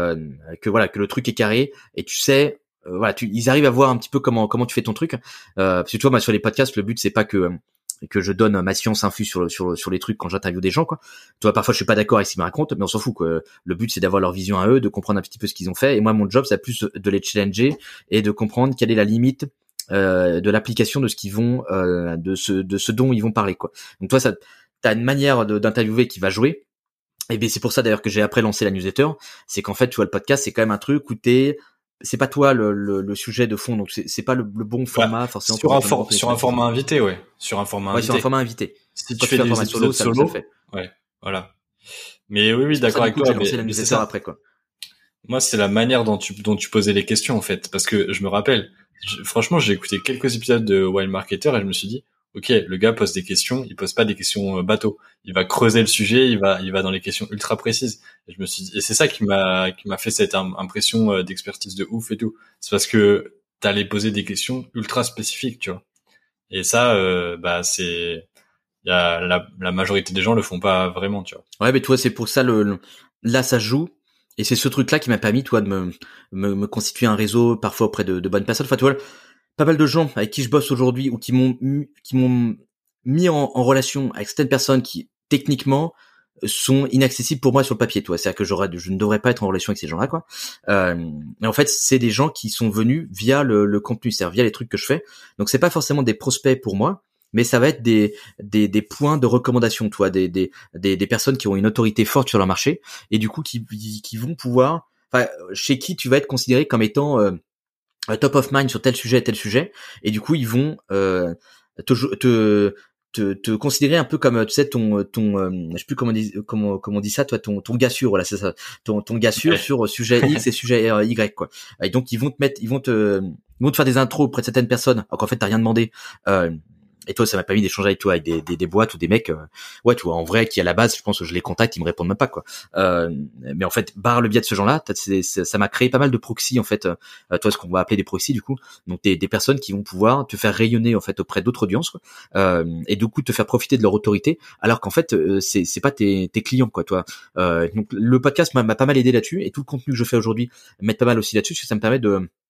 que le truc est carré et tu sais, voilà, ils arrivent à voir un petit peu comment tu fais ton truc. Parce que tu vois, moi sur les podcasts, le but c'est pas que je donne ma science infuse sur les trucs quand j'interviewe des gens, quoi. Tu vois, parfois je suis pas d'accord avec ce qu'ils me racontent, mais on s'en fout, quoi. Le but c'est d'avoir leur vision à eux, de comprendre un petit peu ce qu'ils ont fait et moi mon job c'est plus de les challenger et de comprendre quelle est la limite de l'application de ce qu'ils vont de ce dont ils vont parler, quoi. Donc toi ça t'as une manière d'interviewer qui va jouer. Et bien c'est pour ça d'ailleurs que j'ai après lancé la newsletter, c'est qu'en fait tu vois le podcast c'est quand même un truc où c'est pas toi le sujet de fond, donc c'est pas le bon format forcément Sur un format invité, ouais. Sur un format ouais, sur un invité. format invité. Si Quand tu tu fais fais un des format épisodes ça le solo, fait. ouais, voilà. Mais oui, C'est pour ça d'accord du avec coup que toi, j'ai lancé la mais c'est newsletter ça. après, quoi. Moi, c'est la manière dont tu posais les questions, en fait. Parce que je me rappelle, franchement, j'ai écouté quelques épisodes de Wild Marketer et je me suis dit, OK, le gars pose des questions, il pose pas des questions bateau. Il va creuser le sujet, il va dans les questions ultra précises. Et je me suis dit, et c'est ça qui m'a fait cette impression d'expertise de ouf et tout. C'est parce que t'allais poser des questions ultra spécifiques, tu vois. Et ça, la majorité des gens le font pas vraiment, tu vois. Ouais, mais tu vois, c'est pour ça là ça joue. Et c'est ce truc-là qui m'a permis, toi, de me constituer un réseau parfois auprès de bonnes personnes. Enfin, tu vois, pas mal de gens avec qui je bosse aujourd'hui ou qui m'ont mis en relation avec certaines personnes qui techniquement sont inaccessibles pour moi sur le papier, toi. C'est-à-dire que je ne devrais pas être en relation avec ces gens-là, quoi. Et en fait, c'est des gens qui sont venus via le contenu, c'est-à-dire via les trucs que je fais. Donc c'est pas forcément des prospects pour moi, mais ça va être des points de recommandation, toi, des personnes qui ont une autorité forte sur leur marché et du coup qui vont pouvoir, enfin, chez qui tu vas être considéré comme étant top of mind sur tel sujet, et du coup ils vont te, te te considérer un peu comme, tu sais, ton je sais plus comment on dit ça, toi, ton gars sûr, voilà, c'est ça, ton gars sûr sur sujet X et sujet Y, quoi. Et donc ils vont te faire des intros auprès de certaines personnes alors qu'en fait t'as rien demandé. Et toi, ça m'a permis d'échanger avec toi, avec des boîtes ou des mecs, ouais, tu vois, en vrai, qui à la base, je pense que je les contacte, ils me répondent même pas, quoi. Mais en fait, par le biais de ce genre-là, ça m'a créé pas mal de proxys, en fait, toi, ce qu'on va appeler des proxys, du coup. Donc, des personnes qui vont pouvoir te faire rayonner, en fait, auprès d'autres audiences, quoi. Et du coup, te faire profiter de leur autorité, alors qu'en fait, c'est pas tes clients, quoi, toi. Donc, le podcast m'a pas mal aidé là-dessus, et tout le contenu que je fais aujourd'hui m'aide pas mal aussi là-dessus, parce que ça me permet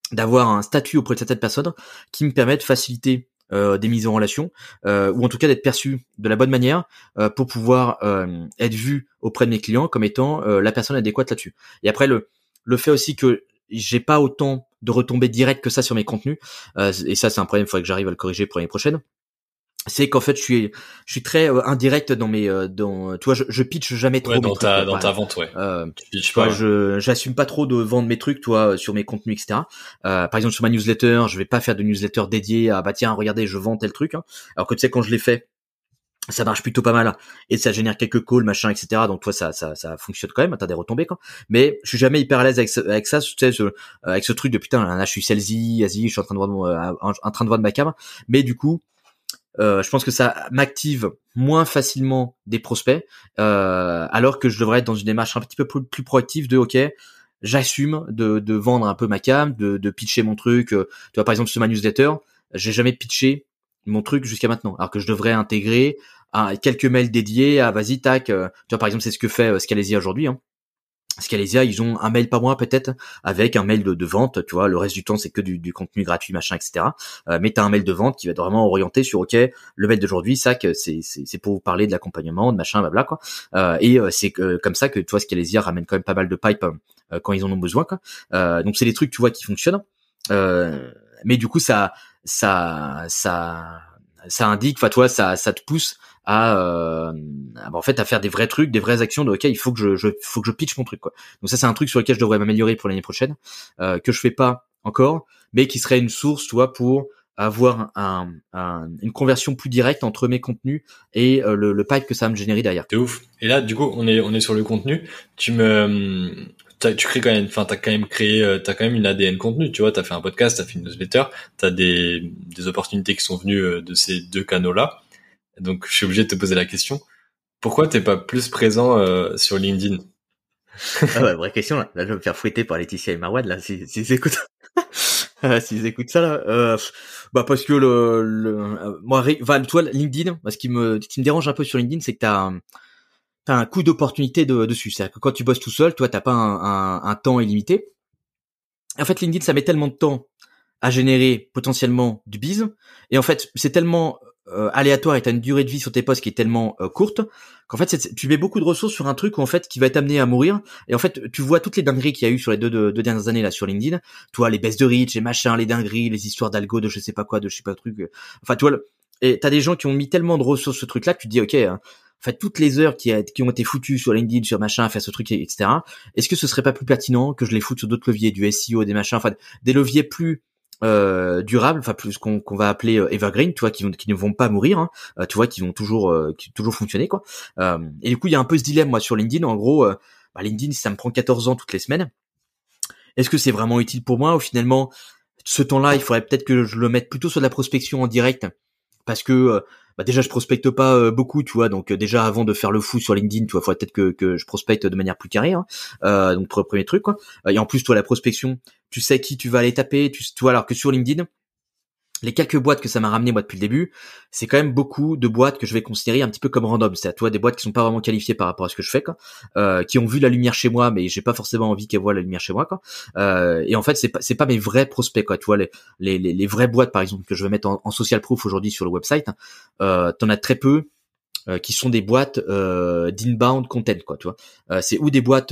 d'avoir un statut auprès de certaines personnes qui me permet de faciliter des mises en relation, ou en tout cas d'être perçu de la bonne manière pour pouvoir être vu auprès de mes clients comme étant la personne adéquate là-dessus. Et après le fait aussi que j'ai pas autant de retombées directes que ça sur mes contenus, et ça c'est un problème, il faudrait que j'arrive à le corriger pour l'année prochaine. C'est qu'en fait je suis très indirect dans mes dans tu vois, je pitch jamais trop Ouais, mes trucs, dans ta vente, ouais. Tu pitches tu vois, pas, ouais. j'assume pas trop de vendre mes trucs, toi, sur mes contenus, etc. Par exemple sur ma newsletter, je vais pas faire de newsletter dédiée à bah tiens regardez je vends tel truc, hein. Alors que tu sais quand je l'ai fait, ça marche plutôt pas mal et ça génère quelques calls machin, etc. Donc toi ça fonctionne quand même, t'as des retombées quoi. Mais je suis jamais hyper à l'aise avec ça, tu sais, avec ce truc de putain là je suis salesy, vas-y je suis en train de vendre en train de vendre ma cam. Mais du coup je pense que ça m'active moins facilement des prospects, alors que je devrais être dans une démarche un petit peu plus proactive de ok, j'assume de vendre un peu ma cam, de pitcher mon truc. Tu vois par exemple sur ma newsletter, j'ai jamais pitché mon truc jusqu'à maintenant, alors que je devrais intégrer quelques mails dédiés à vas-y tac. Tu vois par exemple c'est ce que fait Scalesia aujourd'hui. Hein. Scalesia, ils ont un mail par mois peut-être avec un mail de vente, tu vois, le reste du temps c'est que du contenu gratuit machin, etc. Mais t'as un mail de vente qui va être vraiment orienté sur ok, le mail d'aujourd'hui ça que c'est pour vous parler de l'accompagnement de machin blabla quoi. C'est comme ça que tu vois Scalesia ramène quand même pas mal de pipe quand ils en ont besoin quoi. Donc c'est des trucs tu vois qui fonctionnent. Mais du coup ça indique, enfin toi ça te pousse en fait à faire des vrais trucs, des vraies actions de ok il faut que faut que je pitch mon truc quoi. Donc ça c'est un truc sur lequel je devrais m'améliorer pour l'année prochaine, que je fais pas encore, mais qui serait une source tu vois pour avoir une conversion plus directe entre mes contenus et le pipe que ça va me générer derrière. C'est ouf. Et là, du coup, on est sur le contenu. Tu crées quand même, enfin, t'as quand même une ADN contenu, tu vois, t'as fait un podcast, t'as fait une newsletter, t'as des opportunités qui sont venues de ces deux canaux-là. Donc, je suis obligé de te poser la question. Pourquoi t'es pas plus présent, sur LinkedIn? Ah ouais, vraie question là. Là je vais me faire fouetter par Laetitia et Marwan là s'ils écoutent. S'ils écoutent ça là, bah parce que moi, toi LinkedIn, ce qui me dérange un peu sur LinkedIn, c'est que t'as un coût d'opportunité dessus. C'est-à-dire que quand tu bosses tout seul, toi t'as pas un temps illimité. En fait, LinkedIn, ça met tellement de temps à générer potentiellement du bise, et en fait, c'est tellement aléatoire et t'as une durée de vie sur tes posts qui est tellement courte qu'en fait, tu mets beaucoup de ressources sur un truc où, en fait qui va être amené à mourir. Et en fait, tu vois toutes les dingueries qu'il y a eu sur les deux dernières années là sur LinkedIn. Tu vois les baisses de reach, les machins, les dingueries, les histoires d'algo de je sais pas quoi, de je sais pas truc. Enfin, tu vois, et t'as des gens qui ont mis tellement de ressources sur ce truc-là que tu te dis ok. En fait, toutes les heures qui ont été foutues sur LinkedIn, sur machin, à faire ce truc, etc. Est-ce que ce serait pas plus pertinent que je les foute sur d'autres leviers, du SEO, des machins, enfin des leviers plus durables, enfin plus qu'on va appeler evergreen, tu vois, qui ne vont pas mourir, hein, tu vois, qui vont toujours fonctionner quoi. Et du coup, il y a un peu ce dilemme moi sur LinkedIn. En gros, LinkedIn, si ça me prend 14 ans toutes les semaines, est-ce que c'est vraiment utile pour moi ou finalement ce temps-là, il faudrait peut-être que je le mette plutôt sur de la prospection en direct parce que déjà je prospecte pas beaucoup, tu vois, donc déjà avant de faire le fou sur LinkedIn, tu vois, faudrait peut-être que je prospecte de manière plus carrée, hein. Donc premier truc quoi. Et en plus toi la prospection, tu sais qui tu vas aller taper, tu vois, alors que sur LinkedIn les quelques boîtes que ça m'a ramené moi depuis le début, c'est quand même beaucoup de boîtes que je vais considérer un petit peu comme random. C'est à toi des boîtes qui sont pas vraiment qualifiées par rapport à ce que je fais quoi, qui ont vu la lumière chez moi, mais j'ai pas forcément envie qu'elles voient la lumière chez moi quoi. Et en fait c'est pas mes vrais prospects quoi. Tu vois les vraies boîtes par exemple que je vais mettre en social proof aujourd'hui sur le website, t'en as très peu qui sont des boîtes d'inbound content quoi. Tu vois, c'est ou des boîtes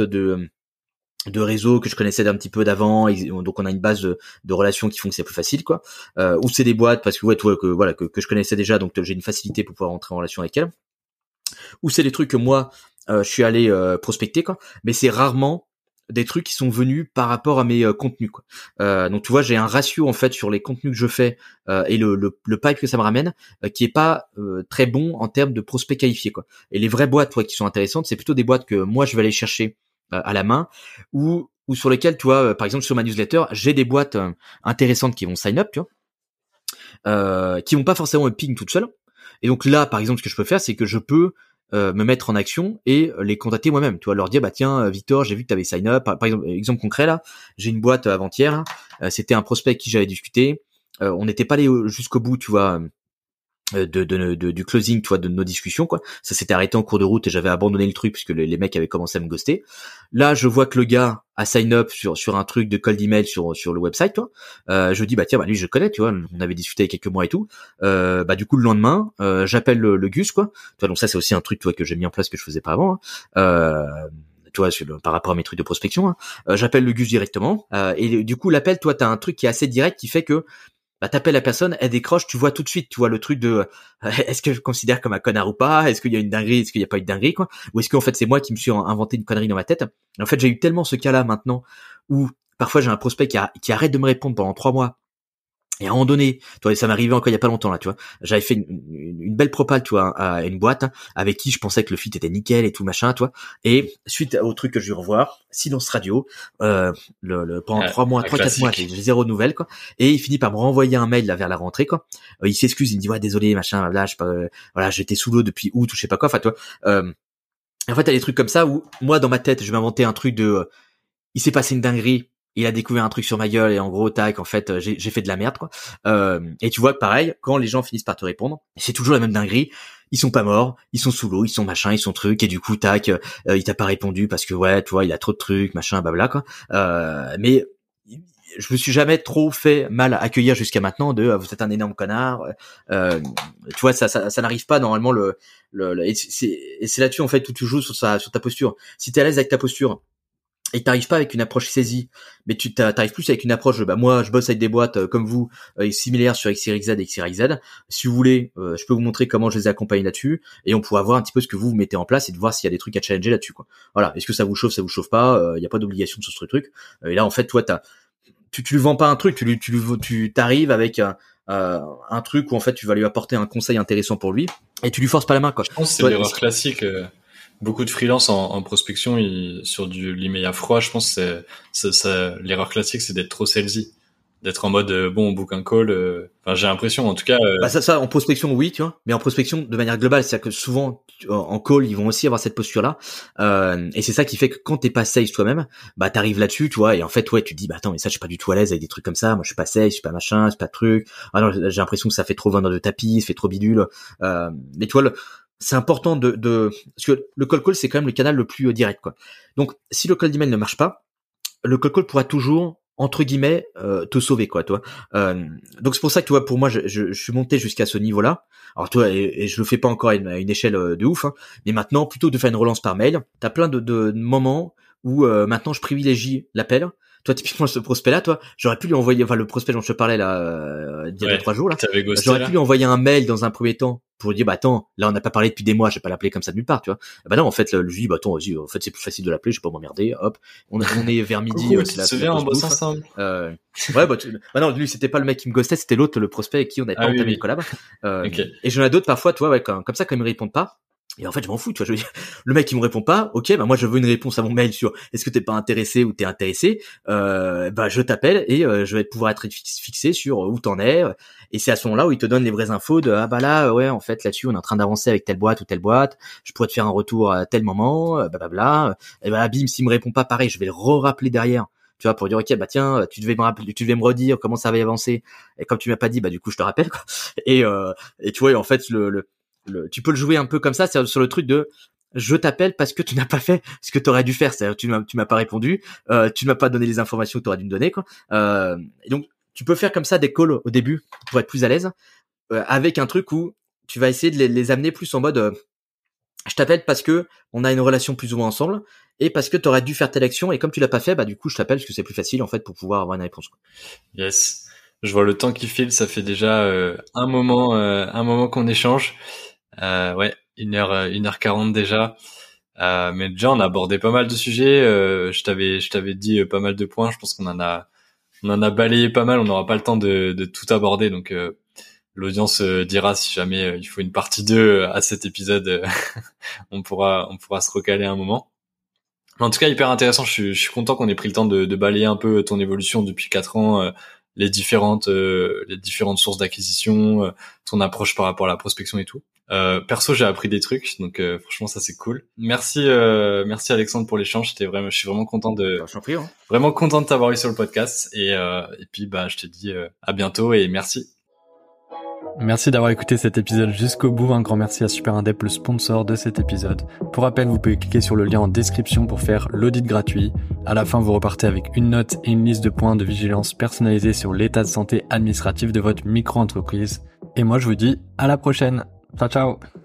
de réseaux que je connaissais d'un petit peu d'avant, donc on a une base de relations qui font que c'est plus facile quoi, ou c'est des boîtes parce que ouais toi que je connaissais déjà, donc j'ai une facilité pour pouvoir entrer en relation avec elles, ou c'est des trucs que moi je suis allé prospecter quoi, mais c'est rarement des trucs qui sont venus par rapport à mes contenus quoi. Donc tu vois, j'ai un ratio en fait sur les contenus que je fais et le pipe que ça me ramène qui est pas très bon en termes de prospects qualifiés quoi. Et les vraies boîtes qui sont intéressantes, c'est plutôt des boîtes que moi je vais aller chercher à la main, ou sur lesquelles tu vois, par exemple sur ma newsletter, j'ai des boîtes intéressantes qui vont sign up, tu vois, qui vont pas forcément me ping toutes seules. Et donc là, par exemple, ce que je peux faire, c'est que je peux me mettre en action et les contacter moi-même, tu vois, leur dire bah tiens Victor, j'ai vu que tu avais sign up, par exemple, exemple concret là, j'ai une boîte avant-hier, c'était un prospect avec qui j'avais discuté, on n'était pas allé jusqu'au bout, tu vois, du closing, tu vois, de nos discussions, quoi. Ça s'était arrêté en cours de route et j'avais abandonné le truc puisque les mecs avaient commencé à me ghoster. Là, je vois que le gars a sign up sur un truc de cold email sur le website, toi. Je dis bah tiens, bah lui je connais, tu vois, on avait discuté il y a quelques mois et tout. Bah du coup le lendemain, j'appelle le Gus, quoi. Tu vois, donc ça c'est aussi un truc, tu vois, que j'ai mis en place que je faisais pas avant. Tu vois, par rapport à mes trucs de prospection, hein. J'appelle le Gus directement et du coup l'appel, toi, t'as un truc qui est assez direct qui fait que bah t'appelles la personne, elle décroche, tu vois tout de suite, tu vois le truc de est-ce que je considère comme un connard ou pas, est-ce qu'il y a une dinguerie, est-ce qu'il y a pas une dinguerie, quoi, ou est-ce qu'en fait c'est moi qui me suis inventé une connerie dans ma tête. Et en fait j'ai eu tellement ce cas-là maintenant où parfois j'ai un prospect qui arrête de me répondre pendant 3 mois. Et à un moment donné, tu vois, ça m'est arrivé encore il y a pas longtemps là, tu vois. J'avais fait une belle propale, tu vois, à une boîte, hein, avec qui je pensais que le fit était nickel et tout machin, tu vois. Et suite au truc que je vais revoir, silence radio, pendant 3 mois, 3-4 mois, j'ai zéro nouvelle, quoi. Et il finit par me renvoyer un mail là vers la rentrée, quoi. Il s'excuse, il me dit ouais désolé machin, là je sais pas, voilà j'étais sous l'eau depuis août ou je sais pas quoi, enfin tu vois. En fait t'as des trucs comme ça où moi dans ma tête je vais m'inventer un truc de il s'est passé une dinguerie, il a découvert un truc sur ma gueule et en gros tac, en fait j'ai fait de la merde, quoi. Et tu vois que pareil, quand les gens finissent par te répondre, c'est toujours la même dinguerie. Ils sont pas morts, ils sont sous l'eau, ils sont machin, ils sont trucs, et du coup tac, il t'a pas répondu parce que ouais, tu vois, il a trop de trucs, machin, blabla, quoi. Mais je me suis jamais trop fait mal accueillir jusqu'à maintenant de vous êtes un énorme connard. Tu vois, ça n'arrive pas normalement et c'est là-dessus en fait où tu joues sur ta posture. Si t'es à l'aise avec ta posture et t'arrives pas avec une approche saisie, mais tu t'arrives plus avec une approche bah moi je bosse avec des boîtes comme vous similaires sur XYZ et XYZ. Si vous voulez, je peux vous montrer comment je les accompagne là-dessus et on pourra voir un petit peu ce que vous mettez en place et de voir s'il y a des trucs à challenger là-dessus, quoi. Voilà, est-ce que ça vous chauffe pas, il y a pas d'obligation sur ce truc. Et là en fait toi tu lui vends pas un truc, tu t'arrives avec un truc où en fait tu vas lui apporter un conseil intéressant pour lui et tu lui forces pas la main, quoi. Je pense que c'est l'erreur classique. Beaucoup de freelance en prospection, sur l'email à froid, je pense que l'erreur classique, c'est d'être trop salesy, d'être en mode bon, on book un call. Enfin, j'ai l'impression, en tout cas. Bah ça en prospection oui, tu vois, mais en prospection de manière globale, c'est-à-dire que souvent en call ils vont aussi avoir cette posture-là, et c'est ça qui fait que quand t'es pas sales toi-même, bah t'arrives là-dessus, tu vois, et en fait ouais tu te dis bah attends mais ça je suis pas du tout à l'aise avec des trucs comme ça, moi je suis pas sales, je suis pas machin, je suis pas truc, ah non j'ai l'impression que ça fait trop vendeur de tapis, ça fait trop bidule, mais tu vois c'est important parce que le cold call c'est quand même le canal le plus direct, quoi. Donc si le cold email ne marche pas, le cold call pourra toujours entre guillemets te sauver, quoi, toi. Donc c'est pour ça que tu vois pour moi je suis monté jusqu'à ce niveau-là. Alors toi et je le fais pas encore à une échelle de ouf, hein, mais maintenant plutôt que de faire une relance par mail, t'as plein de moments où maintenant je privilégie l'appel. Toi typiquement ce prospect là, toi, j'aurais pu lui envoyer, enfin le prospect dont je te parlais là il y a 2-3 jours là, j'aurais pu lui envoyer un mail dans un premier temps pour lui dire bah attends, là on n'a pas parlé depuis des mois, je vais pas l'appeler comme ça de nulle part, tu vois. Bah non en fait je lui dis bah attends vas-y, en fait c'est plus facile de l'appeler, je vais pas m'emmerder, hop, on est vers midi. Coucou, tu te souviens, on bosse ensemble. Ouais bah non lui c'était pas le mec qui me ghostait, c'était l'autre, le prospect avec qui on n'avait pas entamé le collab. Okay. Et j'en ai d'autres parfois, tu vois, ouais, comme ça quand ils me répondent pas. Et en fait, je m'en fous, tu vois. Je veux dire, le mec qui me répond pas, ok, bah moi je veux une réponse à mon mail sur est-ce que t'es pas intéressé ou t'es intéressé. Bah je t'appelle et je vais pouvoir être fixé sur où t'en es. Et c'est à ce moment-là où il te donne les vraies infos de ah bah là ouais en fait là-dessus on est en train d'avancer avec telle boîte ou telle boîte. Je pourrais te faire un retour à tel moment, blablabla. Et bah bim, s'il me répond pas pareil, je vais le rappeler derrière. Tu vois, pour dire ok bah tiens tu devais me redire comment ça va y avancer. Et comme tu m'as pas dit bah du coup je te rappelle, quoi. Et tu vois en fait tu peux le jouer un peu comme ça, c'est sur le truc de je t'appelle parce que tu n'as pas fait ce que tu aurais dû faire, c'est-à-dire tu m'as pas répondu, tu m'as pas donné les informations que tu aurais dû me donner, quoi. Et donc tu peux faire comme ça des calls au début pour être plus à l'aise, avec un truc où tu vas essayer de les amener plus en mode je t'appelle parce que on a une relation plus ou moins ensemble et parce que tu aurais dû faire telle action et comme tu l'as pas fait, bah du coup je t'appelle parce que c'est plus facile en fait pour pouvoir avoir une réponse, quoi. Yes. Je vois le temps qui file, ça fait déjà un moment qu'on échange. Ouais, 1h40 déjà. Mais déjà on a abordé pas mal de sujets. Je t'avais dit pas mal de points. Je pense qu'on en a balayé pas mal. On n'aura pas le temps de tout aborder. Donc l'audience dira si jamais il faut une partie 2 à cet épisode. On pourra se recaler un moment. En tout cas, hyper intéressant. Je suis content qu'on ait pris le temps de balayer un peu ton évolution depuis 4 ans, les différentes sources d'acquisition, ton approche par rapport à la prospection et tout. Perso, j'ai appris des trucs, donc franchement, ça c'est cool. Merci Alexandre pour l'échange. Je suis vraiment content vraiment content de t'avoir eu sur le podcast. Et puis, bah, je te dis à bientôt et merci. Merci d'avoir écouté cet épisode jusqu'au bout. Un grand merci à Super Indep, le sponsor de cet épisode. Pour rappel, vous pouvez cliquer sur le lien en description pour faire l'audit gratuit. À la fin, vous repartez avec une note et une liste de points de vigilance personnalisés sur l'état de santé administratif de votre micro-entreprise. Et moi, je vous dis à la prochaine. Ciao, ciao.